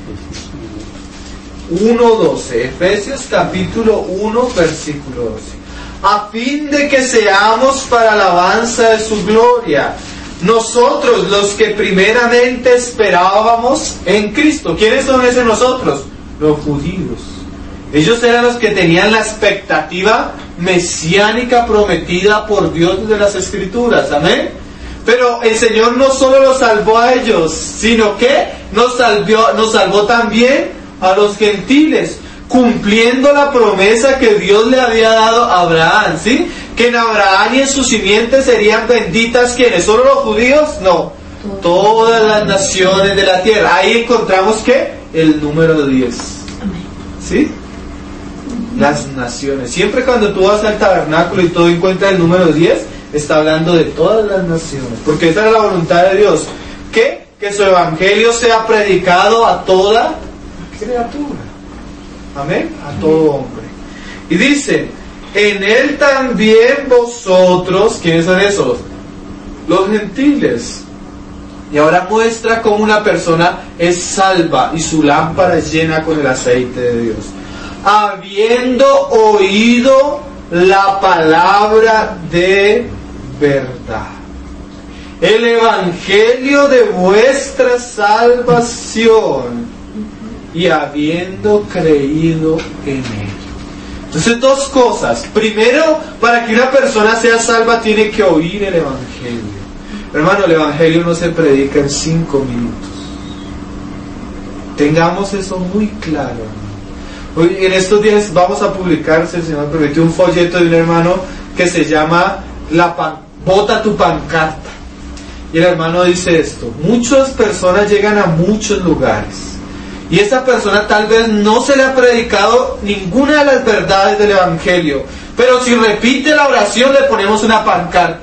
1:12. Efesios capítulo 1, versículo 12. A fin de que seamos para alabanza de su gloria, nosotros los que primeramente esperábamos en Cristo. ¿Quiénes son esos nosotros? Los judíos. Ellos eran los que tenían la expectativa mesiánica prometida por Dios desde las Escrituras. Amén. Pero el Señor no solo los salvó a ellos, sino que nos salvó también a los gentiles, cumpliendo la promesa que Dios le había dado a Abraham, ¿sí? Que en Abraham y en su simiente serían benditas, ¿quiénes? ¿Solo los judíos? No, todas las naciones de la tierra. Ahí encontramos ¿qué? El número 10, ¿sí? Las naciones. Siempre cuando tú vas al tabernáculo y todo encuentras el número 10, está hablando de todas las naciones, porque esa era la voluntad de Dios. ¿Qué? Que su evangelio sea predicado a toda criatura. Amén. A todo hombre. Y dice, en él también vosotros, ¿quiénes son esos? Los gentiles. Y ahora muestra cómo una persona es salva y su lámpara es llena con el aceite de Dios. Habiendo oído la palabra de verdad, el evangelio de vuestra salvación, y habiendo creído en él. Entonces, dos cosas. Primero, para que una persona sea salva tiene que oír el evangelio. Hermano, el evangelio no se predica en 5 minutos. Tengamos eso muy claro. Hoy, en estos días vamos a publicar, si el Señor permitió, un folleto de un hermano que se llama Bota tu pancarta. Y el hermano dice esto: muchas personas llegan a muchos lugares y esa persona tal vez no se le ha predicado ninguna de las verdades del evangelio, pero si repite la oración le ponemos una pancarta: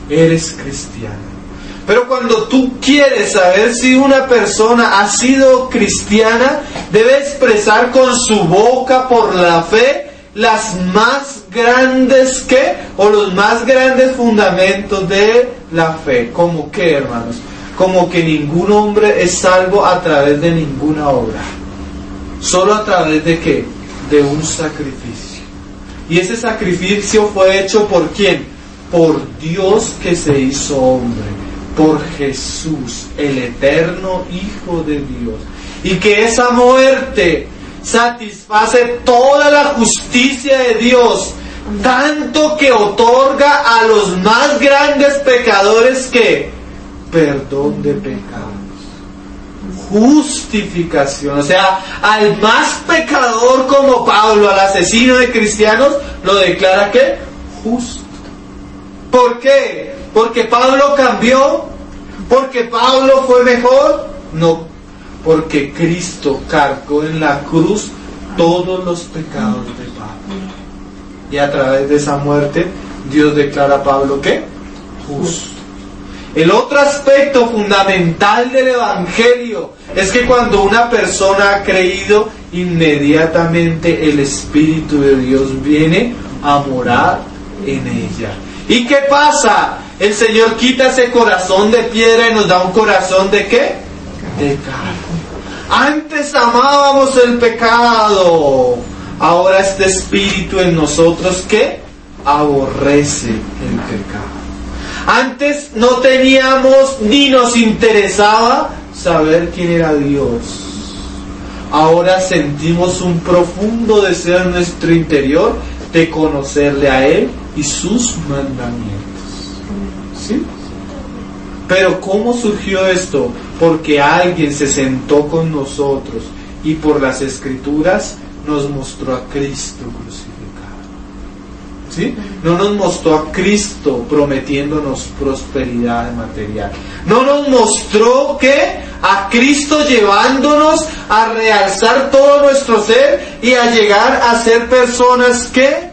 eres cristiano. Pero cuando tú quieres saber si una persona ha sido cristiana, debe expresar con su boca por la fe las más grandes o los más grandes fundamentos de la fe. ¿Cómo qué, hermanos? Como que ningún hombre es salvo a través de ninguna obra. Solo a través de ¿qué? De un sacrificio. Y ese sacrificio fue hecho ¿por quién? Por Dios que se hizo hombre. Por Jesús, el eterno Hijo de Dios. Y que esa muerte satisface toda la justicia de Dios, tanto que otorga a los más grandes pecadores que perdón de pecados, justificación. O sea, al más pecador como Pablo, al asesino de cristianos, lo declara ¿qué? Justo. ¿Por qué? ¿Porque Pablo cambió? ¿Porque Pablo fue mejor? No, porque Cristo cargó en la cruz todos los pecados de Pablo. Y a través de esa muerte, Dios declara a Pablo ¿qué? Justo. El otro aspecto fundamental del Evangelio es que cuando una persona ha creído, inmediatamente el Espíritu de Dios viene a morar en ella. ¿Y qué pasa? El Señor quita ese corazón de piedra y nos da un corazón ¿de qué? De carne. Antes amábamos el pecado, ahora este Espíritu en nosotros ¿qué? Aborrece el pecado. Antes no teníamos ni nos interesaba saber quién era Dios. Ahora sentimos un profundo deseo en nuestro interior de conocerle a Él y sus mandamientos. ¿Sí? Pero ¿cómo surgió esto? Porque alguien se sentó con nosotros y por las Escrituras nos mostró a Cristo crucificado. ¿Sí? No nos mostró a Cristo prometiéndonos prosperidad material. No nos mostró que a Cristo llevándonos a realzar todo nuestro ser y a llegar a ser personas que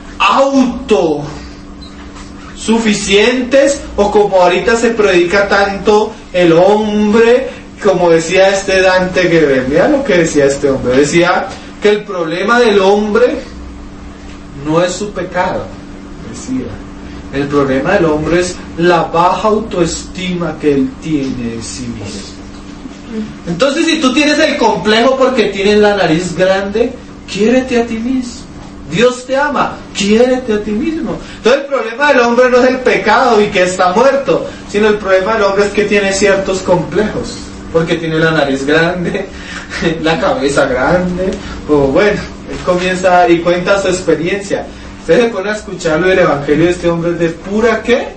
autosuficientes, o como ahorita se predica tanto el hombre, como decía este Dante Gebel. Mira lo que decía este hombre. Decía que el problema del hombre no es su pecado, decía. El problema del hombre es la baja autoestima que él tiene de sí mismo. Entonces, si tú tienes el complejo porque tienes la nariz grande, quiérete a ti mismo. Dios te ama, quiérete a ti mismo. Entonces el problema del hombre no es el pecado y que está muerto, sino el problema del hombre es que tiene ciertos complejos, porque tiene la nariz grande, la cabeza grande, o bueno, él comienza y cuenta su experiencia. Ustedes se ponen a escucharlo, el evangelio de este hombre es de pura ¿qué?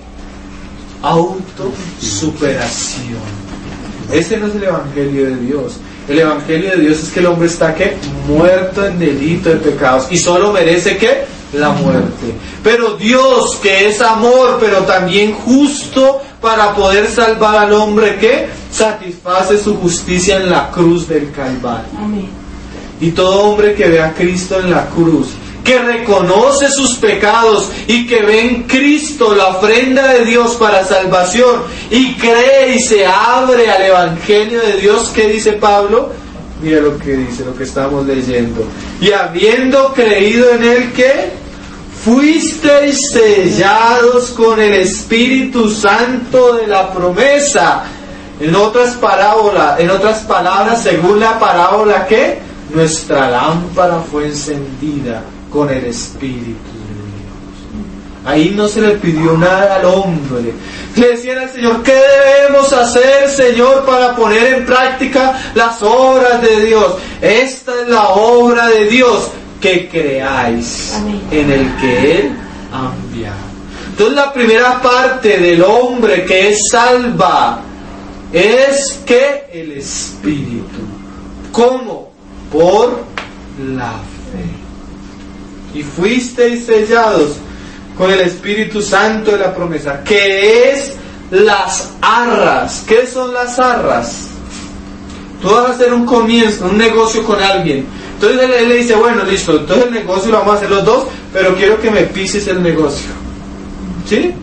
Autosuperación. Ese no es el evangelio de Dios. El evangelio de Dios es que el hombre está ¿qué? Muerto en delito de pecados y solo merece ¿qué? La muerte. Pero Dios, que es amor, pero también justo, para poder salvar al hombre, ¿qué? Satisface su justicia en la cruz del Calvario. Amén. Y todo hombre que ve a Cristo en la cruz, que reconoce sus pecados y que ve en Cristo la ofrenda de Dios para salvación y cree y se abre al evangelio de Dios, ¿qué dice Pablo? Mira lo que dice, lo que estamos leyendo. Y habiendo creído en Él, ¿qué? Fuisteis sellados con el Espíritu Santo de la promesa. En otras palabras, según la parábola, ¿qué? Nuestra lámpara fue encendida con el Espíritu de Dios. Ahí no se le pidió nada al hombre. Le decían al Señor, ¿qué debemos hacer, Señor, para poner en práctica las obras de Dios? Esta es la obra de Dios, que creáis en el que Él ha enviado. Entonces la primera parte del hombre que es salva es que el Espíritu. ¿Cómo? Por la fe. Y fuisteis sellados con el Espíritu Santo de la promesa, que es las arras. ¿Qué son las arras? Tú vas a hacer un comienzo, un negocio con alguien. Entonces él le dice, bueno, listo, entonces el negocio lo vamos a hacer los dos, pero quiero que me pises el negocio. ¿Sí?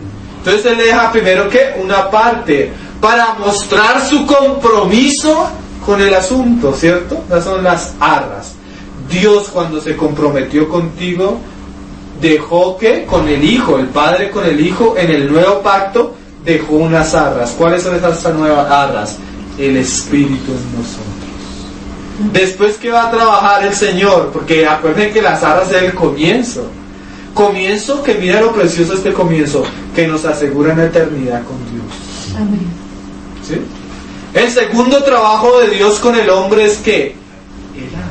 Entonces Él deja primero que una parte para mostrar su compromiso con el asunto, ¿cierto? Esas son las arras. Dios, cuando se comprometió contigo, dejó que con el Hijo, el Padre con el Hijo, en el nuevo pacto, dejó unas arras. ¿Cuáles son esas nuevas arras? El Espíritu en nosotros. Después, ¿qué va a trabajar el Señor? Porque acuérdense que las arras es el comienzo. Comienzo que, mira lo precioso este comienzo, que nos asegura una eternidad con Dios. Amén. ¿Sí? El segundo trabajo de Dios con el hombre es que el alma.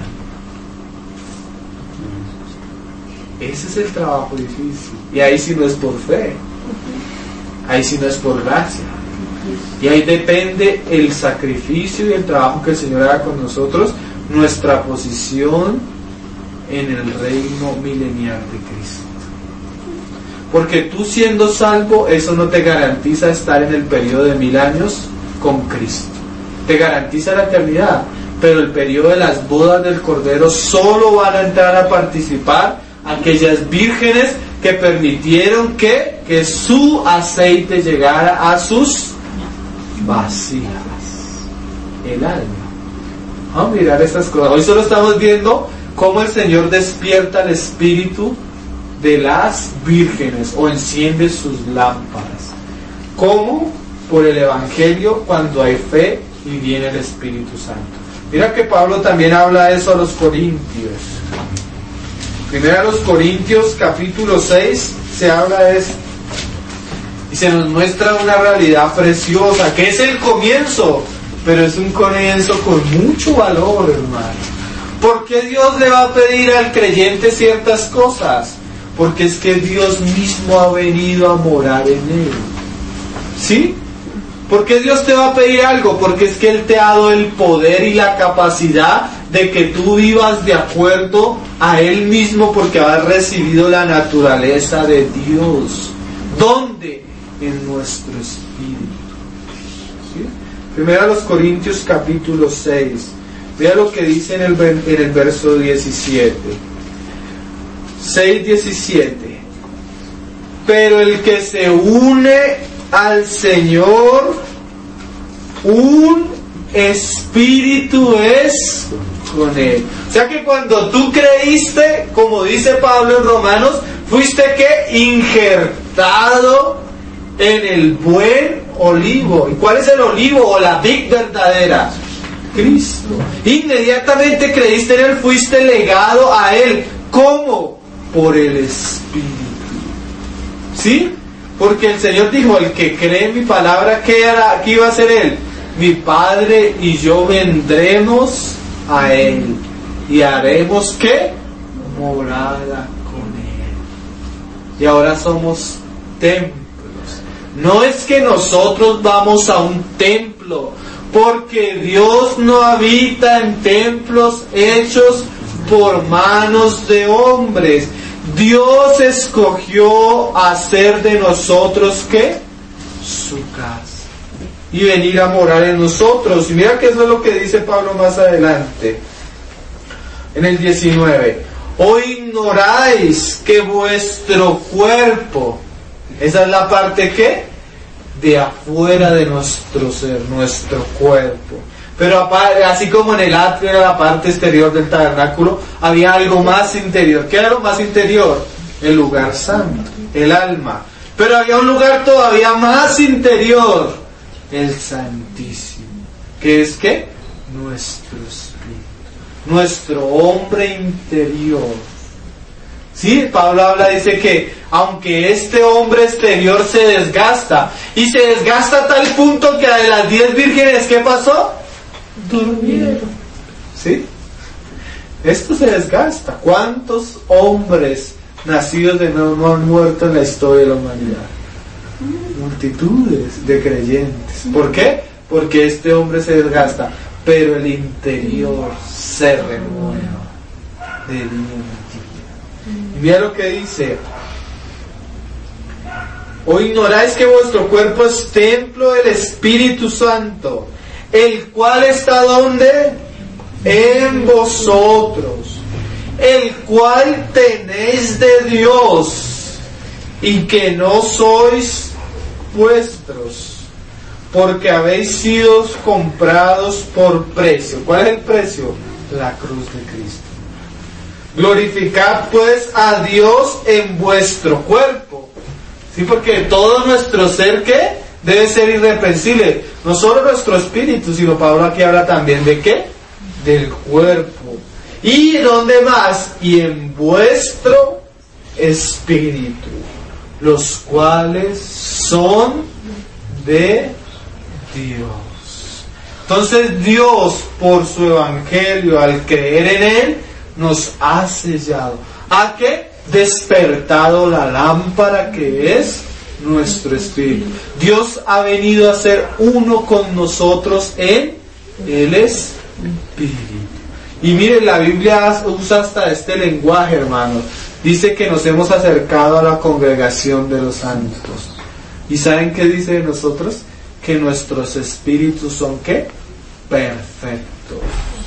Ese es el trabajo difícil. Y ahí sí no es por fe. Ahí sí no es por gracia. Y ahí depende el sacrificio y el trabajo que el Señor haga con nosotros, nuestra posición en el reino milenial de Cristo. Porque tú siendo salvo, eso no te garantiza estar en el periodo de 1000 años con Cristo. Te garantiza la eternidad, pero el periodo de las bodas del Cordero solo van a entrar a participar aquellas vírgenes que permitieron que su aceite llegara a sus vasijas, el alma. Vamos a mirar estas cosas. Hoy solo estamos viendo cómo el Señor despierta el espíritu de las vírgenes o enciende sus lámparas. ¿Cómo? Por el Evangelio, cuando hay fe y viene el Espíritu Santo. Mira que Pablo también habla de eso a los Corintios. Primero a los Corintios capítulo 6 se habla de eso. Y se nos muestra una realidad preciosa, que es el comienzo, pero es un comienzo con mucho valor, hermano. ¿Por qué Dios le va a pedir al creyente ciertas cosas? Porque es que Dios mismo ha venido a morar en él. ¿Sí? ¿Por qué Dios te va a pedir algo? Porque es que Él te ha dado el poder y la capacidad de que tú vivas de acuerdo a Él mismo, porque has recibido la naturaleza de Dios. ¿Dónde? En nuestro espíritu. ¿Sí? Primero a los Corintios capítulo 6. Vea lo que dice en el verso 17. 6:17. Pero el que se une al Señor, un espíritu es con Él. O sea que cuando tú creíste, como dice Pablo en Romanos, fuiste que injertado en el buen olivo. ¿Y cuál es el olivo o la vid verdadera? Cristo. Inmediatamente creíste en Él, fuiste legado a Él. ¿Cómo? Por el Espíritu. ¿Sí? Porque el Señor dijo, el que cree en mi palabra, ¿qué iba a hacer Él? Mi Padre y yo vendremos a Él y haremos ¿qué? Morada con Él. Y ahora somos templos. No es que nosotros vamos a un templo, porque Dios no habita en templos hechos por manos de hombres. Dios escogió hacer de nosotros ¿qué? Su casa. Y venir a morar en nosotros. Y mira que eso es lo que dice Pablo más adelante. En el 19. ¿O ignoráis que vuestro cuerpo, esa es la parte ¿qué? De afuera de nuestro ser, nuestro cuerpo. Pero así como en el atrio era la parte exterior del tabernáculo, había algo más interior. ¿Qué era lo más interior? El lugar santo, el alma. Pero había un lugar todavía más interior, el Santísimo. ¿Qué es qué? Nuestro espíritu, nuestro hombre interior. Sí, Pablo dice que aunque este hombre exterior se desgasta, y se desgasta a tal punto que de las 10 vírgenes, ¿qué pasó? Durmieron. ¿Sí? Esto se desgasta. ¿Cuántos hombres nacidos de nuevo no han muerto en la historia de la humanidad? Multitudes de creyentes. ¿Por qué? Porque este hombre se desgasta, pero el interior se renueva de día en día. Y mira lo que dice: ¿o ignoráis que vuestro cuerpo es templo del Espíritu Santo, el cual está donde? En vosotros, el cual tenéis de Dios, y que no sois vuestros, porque habéis sido comprados por precio. ¿Cuál es el precio? La cruz de Cristo. Glorificad pues a Dios en vuestro cuerpo. Sí, porque todo nuestro ser, ¿qué? Debe ser irreprensible. No solo nuestro espíritu, sino Pablo aquí habla también de ¿qué? Del cuerpo. ¿Y dónde más? Y en vuestro espíritu, los cuales son de Dios. Entonces Dios, por su evangelio, al creer en Él, nos ha sellado. ¿A qué? Despertado la lámpara que es nuestro espíritu. Dios ha venido a ser uno con nosotros en el espíritu. Y miren, la Biblia usa hasta este lenguaje, hermanos. Dice que nos hemos acercado a la congregación de los santos. ¿Y saben qué dice de nosotros? Que nuestros espíritus son ¿qué? Perfectos.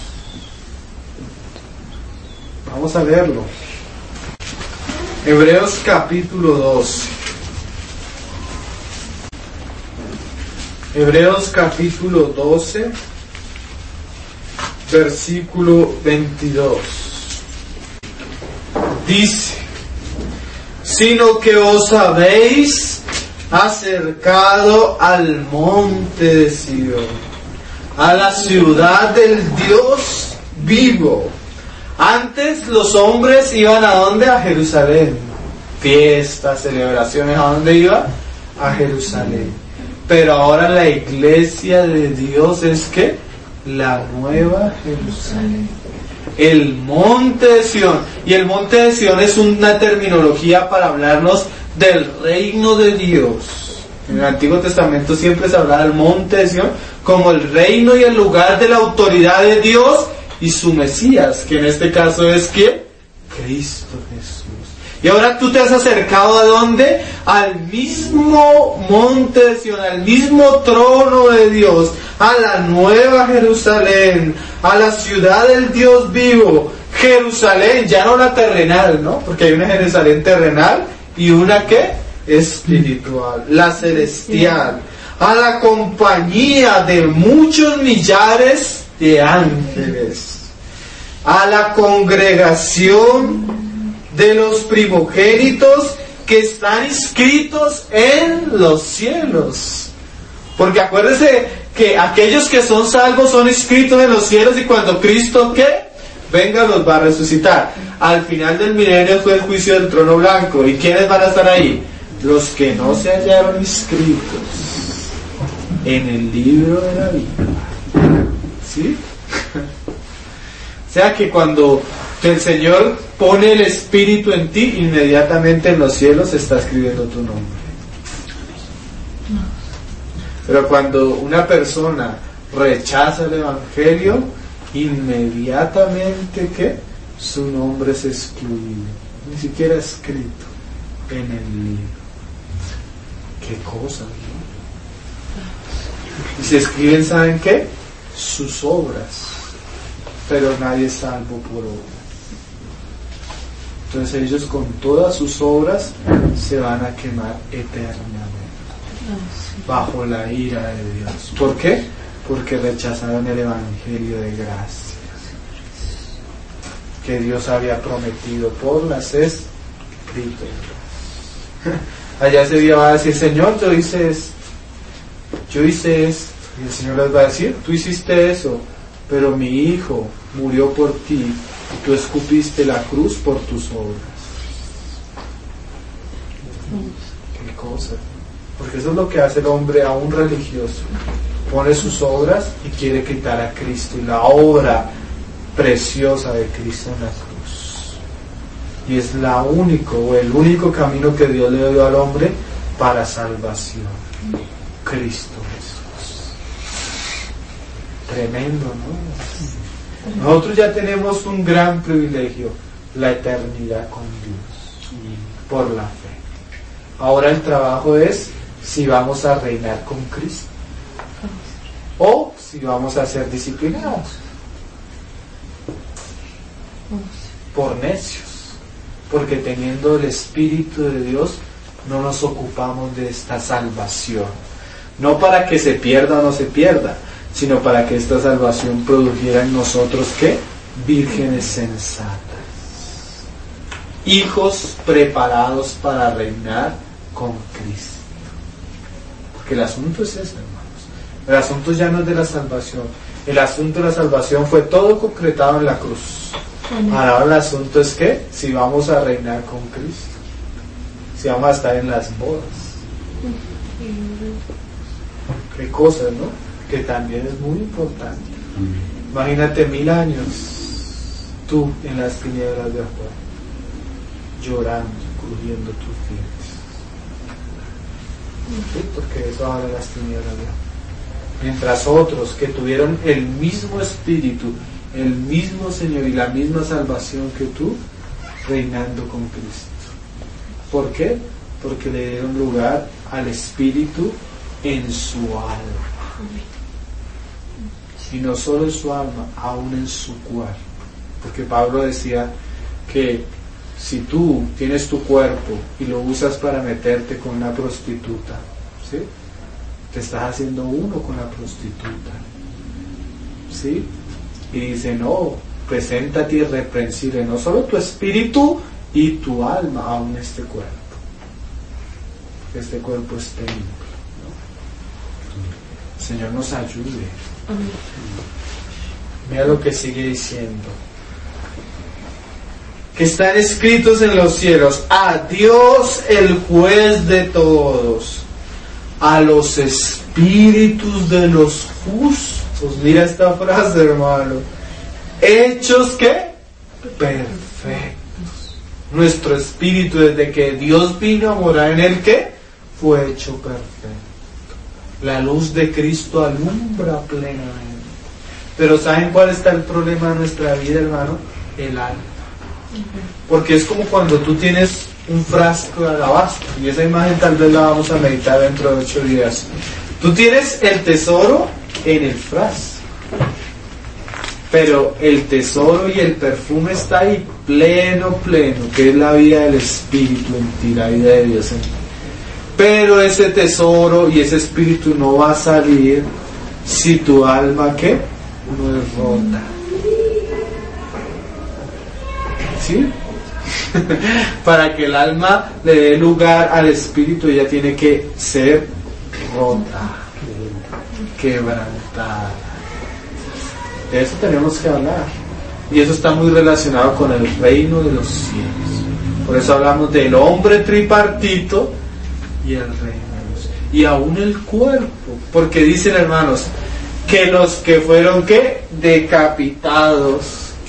Vamos a verlo. Hebreos capítulo 12. Hebreos capítulo 12, versículo 22. Dice: sino que os habéis acercado al monte de Sion, a la ciudad del Dios vivo. Antes los hombres iban ¿a dónde? A Jerusalén. Fiestas, celebraciones, ¿a dónde iba? A Jerusalén. Pero ahora la iglesia de Dios es ¿qué? La nueva Jerusalén. El monte de Sion. Y el monte de Sion es una terminología para hablarnos del reino de Dios. En el Antiguo Testamento siempre se hablaba del monte de Sion como el reino y el lugar de la autoridad de Dios y su Mesías, que en este caso es ¿quién? Cristo Jesús. Y ahora tú te has acercado ¿a dónde? Al mismo monte de Sion, al mismo trono de Dios, a la nueva Jerusalén, a la ciudad del Dios vivo. Jerusalén, ya no la terrenal, ¿no? Porque hay una Jerusalén terrenal y una ¿qué? Espiritual, la celestial, a la compañía de muchos millares de ángeles, a la congregación de los primogénitos que están inscritos en los cielos. Porque acuérdense que aquellos que son salvos son inscritos en los cielos, y cuando Cristo ¿qué? Venga, los va a resucitar. Al final del milenio fue el juicio del trono blanco. ¿Y quiénes van a estar ahí? Los que no se hallaron inscritos en el libro de la vida. ¿Sí? O sea que cuando el Señor pone el Espíritu en ti, inmediatamente en los cielos está escribiendo tu nombre. Pero cuando una persona rechaza el Evangelio, inmediatamente ¿qué? Su nombre es excluido, ni siquiera escrito en el libro. Qué cosa, ¿no? Y se escriben, ¿saben qué? Sus obras, pero nadie es salvo por obra. Entonces ellos con todas sus obras se van a quemar eternamente bajo la ira de Dios. ¿Por qué? Porque rechazaron el Evangelio de gracia que Dios había prometido por las Escrituras. Allá ese día va a decir: Señor, yo hice esto. Y el Señor les va a decir: tú hiciste eso, pero mi Hijo murió por ti y tú escupiste la cruz por tus obras. Qué cosa. Porque eso es lo que hace el hombre a un religioso. Pone sus obras y quiere quitar a Cristo y la obra preciosa de Cristo en la cruz. Y es el único camino que Dios le dio al hombre para salvación. Cristo Jesús. Tremendo, ¿no? Nosotros ya tenemos un gran privilegio: la eternidad con Dios por la fe. Ahora el trabajo es si vamos a reinar con Cristo o si vamos a ser disciplinados por necios, porque teniendo el Espíritu de Dios no nos ocupamos de esta salvación. No para que se pierda o no se pierda, sino para que esta salvación produjera en nosotros, ¿qué? Vírgenes sensatas. Hijos preparados para reinar con Cristo. Porque el asunto es ese, hermanos. El asunto ya no es de la salvación. El asunto de la salvación fue todo concretado en la cruz. Ahora el asunto es que si vamos a reinar con Cristo, si vamos a estar en las bodas. Qué cosas, ¿no? Que también es muy importante. Imagínate 1000 años tú en las tinieblas de afuera, llorando, crujiendo tus dientes. ¿Sí? Porque eso habla de las tinieblas de afuera. Mientras otros que tuvieron el mismo espíritu, el mismo Señor y la misma salvación que tú, reinando con Cristo. ¿Por qué? Porque le dieron lugar al Espíritu en su alma. Y no solo en su alma, aún en su cuerpo. Porque Pablo decía que si tú tienes tu cuerpo y lo usas para meterte con una prostituta, ¿sí? Te estás haciendo uno con la prostituta. ¿Sí? Y dice, no, preséntate irreprensible, no solo tu espíritu y tu alma, aún este cuerpo. Este cuerpo es templo, ¿no? El Señor nos ayude. Mira lo que sigue diciendo. Que están escritos en los cielos: a Dios el juez de todos, a los espíritus de los justos. Mira esta frase, hermano. Hechos, ¿qué? Perfectos. Nuestro espíritu, desde que Dios vino a morar en él, ¿qué? Fue hecho perfecto. La luz de Cristo alumbra plenamente. Pero ¿saben cuál está el problema de nuestra vida, hermano? El alma. Porque es como cuando tú tienes un frasco de alabastro, y esa imagen tal vez la vamos a meditar dentro de 8 días. Tú tienes el tesoro en el frasco, pero el tesoro y el perfume está ahí pleno, que es la vida del Espíritu en ti, la vida de Dios en ti. Pero ese tesoro y ese espíritu no va a salir si tu alma, ¿qué? No es rota. ¿Sí? Para que el alma le dé lugar al espíritu, ella tiene que ser rota, quebrantada. De eso tenemos que hablar. Y eso está muy relacionado con el reino de los cielos. Por eso hablamos del hombre tripartito y el reino de Dios. Y aún el cuerpo. Porque dicen, hermanos, que los que fueron, ¿qué? Decapitados,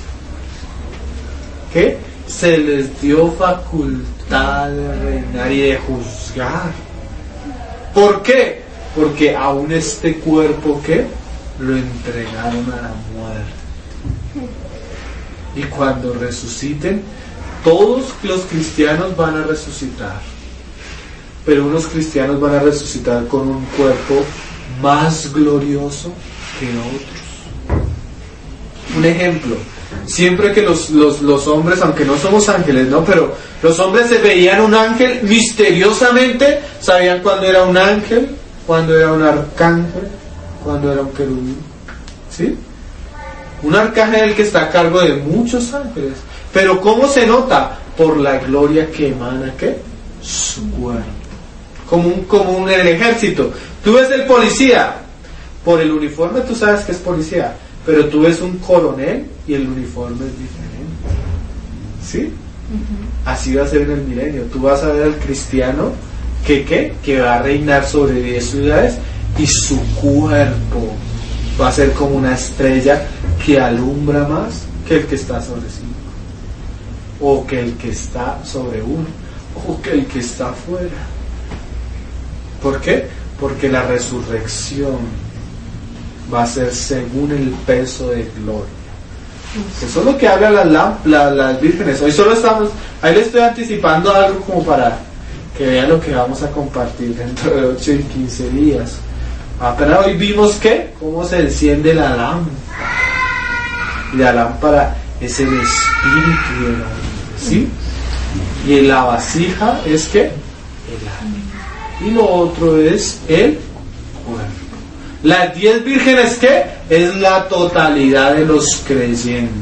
¿qué? Se les dio facultad de reinar y de juzgar. ¿Por qué? Porque aún este cuerpo, ¿qué? Lo entregaron a la muerte. Y cuando resuciten, todos los cristianos van a resucitar. Pero unos cristianos van a resucitar con un cuerpo más glorioso que otros. Un ejemplo. Siempre que los hombres, aunque no somos ángeles, ¿no? Pero los hombres se veían un ángel misteriosamente, sabían cuándo era un ángel, cuándo era un arcángel, cuándo era un querubín. ¿Sí? Un arcángel que está a cargo de muchos ángeles. Pero ¿cómo se nota? Por la gloria que emana, ¿qué? Su cuerpo. Como en el ejército. Tú ves el policía, por el uniforme tú sabes que es policía. Pero tú ves un coronel y el uniforme es diferente. ¿Sí? Así va a ser en el milenio. Tú vas a ver al cristiano que va a reinar sobre 10 ciudades y su cuerpo va a ser como una estrella que alumbra más que el que está sobre 5, o que el que está sobre 1, o que el que está afuera. ¿Por qué? Porque la resurrección va a ser según el peso de gloria. Eso es lo que hablan las vírgenes. Hoy solo estamos, ahí le estoy anticipando algo como para que vean lo que vamos a compartir dentro de 8 y 15 días. Apenas hoy vimos que cómo se enciende la lámpara. Y la lámpara es el espíritu del hombre, ¿sí? Y la vasija es que el alma. Y lo otro es el cuerpo. Las 10 vírgenes, ¿qué? Es la totalidad de los creyentes.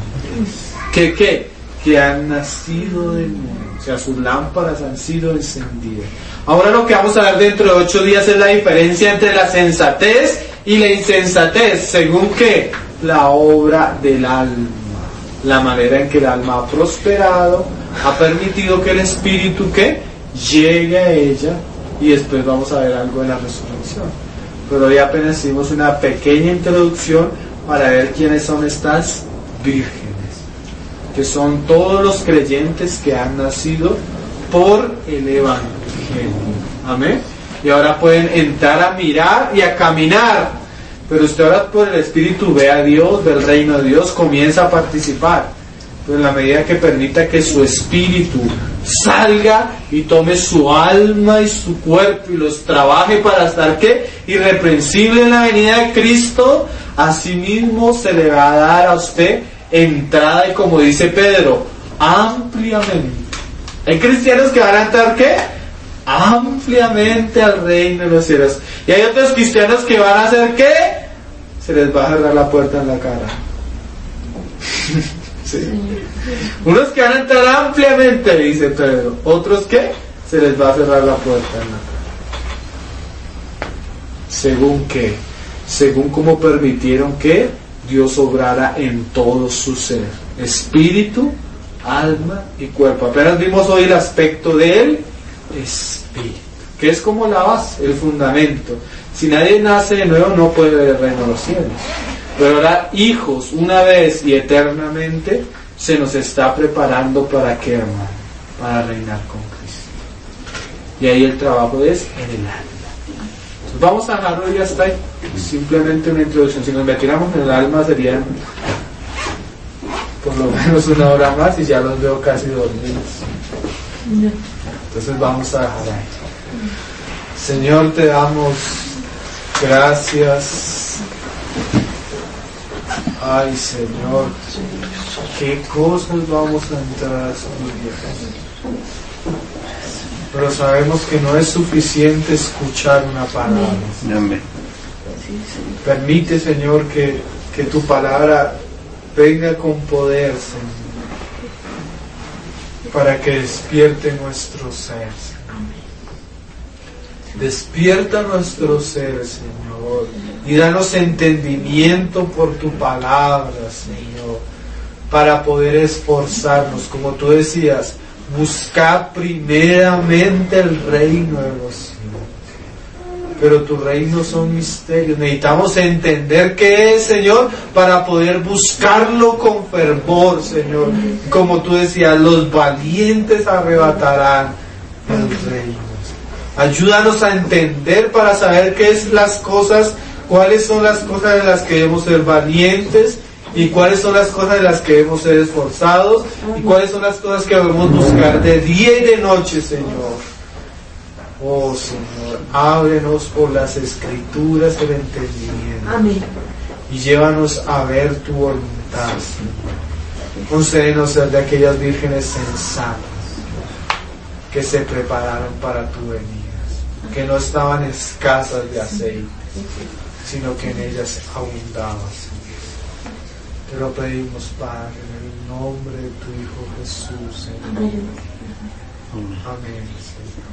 Que han nacido de nuevo. O sea, sus lámparas han sido encendidas. Ahora lo que vamos a ver dentro de 8 días es la diferencia entre la sensatez y la insensatez, según que la obra del alma, la manera en que el alma ha prosperado, ha permitido que el espíritu que llegue a ella, y después vamos a ver algo de la resurrección. Pero hoy apenas hicimos una pequeña introducción para ver quiénes son estas vírgenes, que son todos los creyentes que han nacido por el Evangelio. Amén. Y ahora pueden entrar a mirar y a caminar. Pero usted ahora por el Espíritu ve a Dios, ve el reino de Dios, comienza a participar. Pero en la medida que permita que su espíritu salga y tome su alma y su cuerpo y los trabaje para estar ¿qué? Irreprensible en la venida de Cristo, asimismo se le va a dar a usted entrada, y como dice Pedro, ampliamente. Hay cristianos que van a entrar ¿qué? Ampliamente al reino de los cielos. Y hay otros cristianos que van a hacer ¿qué? Se les va a cerrar la puerta en la cara. ¿Sí? Unos que van a entrar ampliamente, dice Pedro. Otros ¿qué? Se les va a cerrar la puerta en la cara. ¿Según qué? Según como permitieron que Dios obrara en todo su ser, espíritu, alma y cuerpo. Apenas vimos hoy el aspecto del espíritu, que es como la base, el fundamento. Si nadie nace de nuevo no puede ver el reino de los cielos. Pero ahora, hijos, una vez y eternamente, se nos está preparando para ¿qué, hermano? Para reinar con Cristo. Y ahí el trabajo es en el alma. Entonces vamos a dejarlo y hasta ahí. Simplemente una introducción. Si nos metiéramos en el alma serían por lo menos 1 hora más y ya los veo casi dormidos. Entonces vamos a dejar ahí. Señor, te damos gracias. Ay, Señor, qué cosas vamos a entrar a estudiar. Pero sabemos que no es suficiente escuchar una palabra. Amén. Permite, Señor, que tu palabra venga con poder, Señor, para que despierte nuestro ser. Despierta nuestro ser, Señor, y danos entendimiento por tu palabra, Señor, para poder esforzarnos, como tú decías, buscar primeramente el reino de los cielos. Pero tu reino son misterios. Necesitamos entender qué es, Señor, para poder buscarlo con fervor, Señor. Como tú decías, los valientes arrebatarán el reino. Ayúdanos a entender para saber qué es las cosas, cuáles son las cosas de las que debemos ser valientes y cuáles son las cosas de las que debemos ser esforzados y cuáles son las cosas que debemos buscar de día y de noche, Señor. Oh, Señor, ábrenos por las Escrituras el entendimiento. Amén. Y llévanos a ver tu voluntad, Señor. Concédenos ser de aquellas vírgenes sensatas que se prepararon para tu venida, que no estaban escasas de aceite, sino que en ellas abundaba, Señor. Te lo pedimos, Padre, en el nombre de tu Hijo Jesús, Señor. Amén, Señor.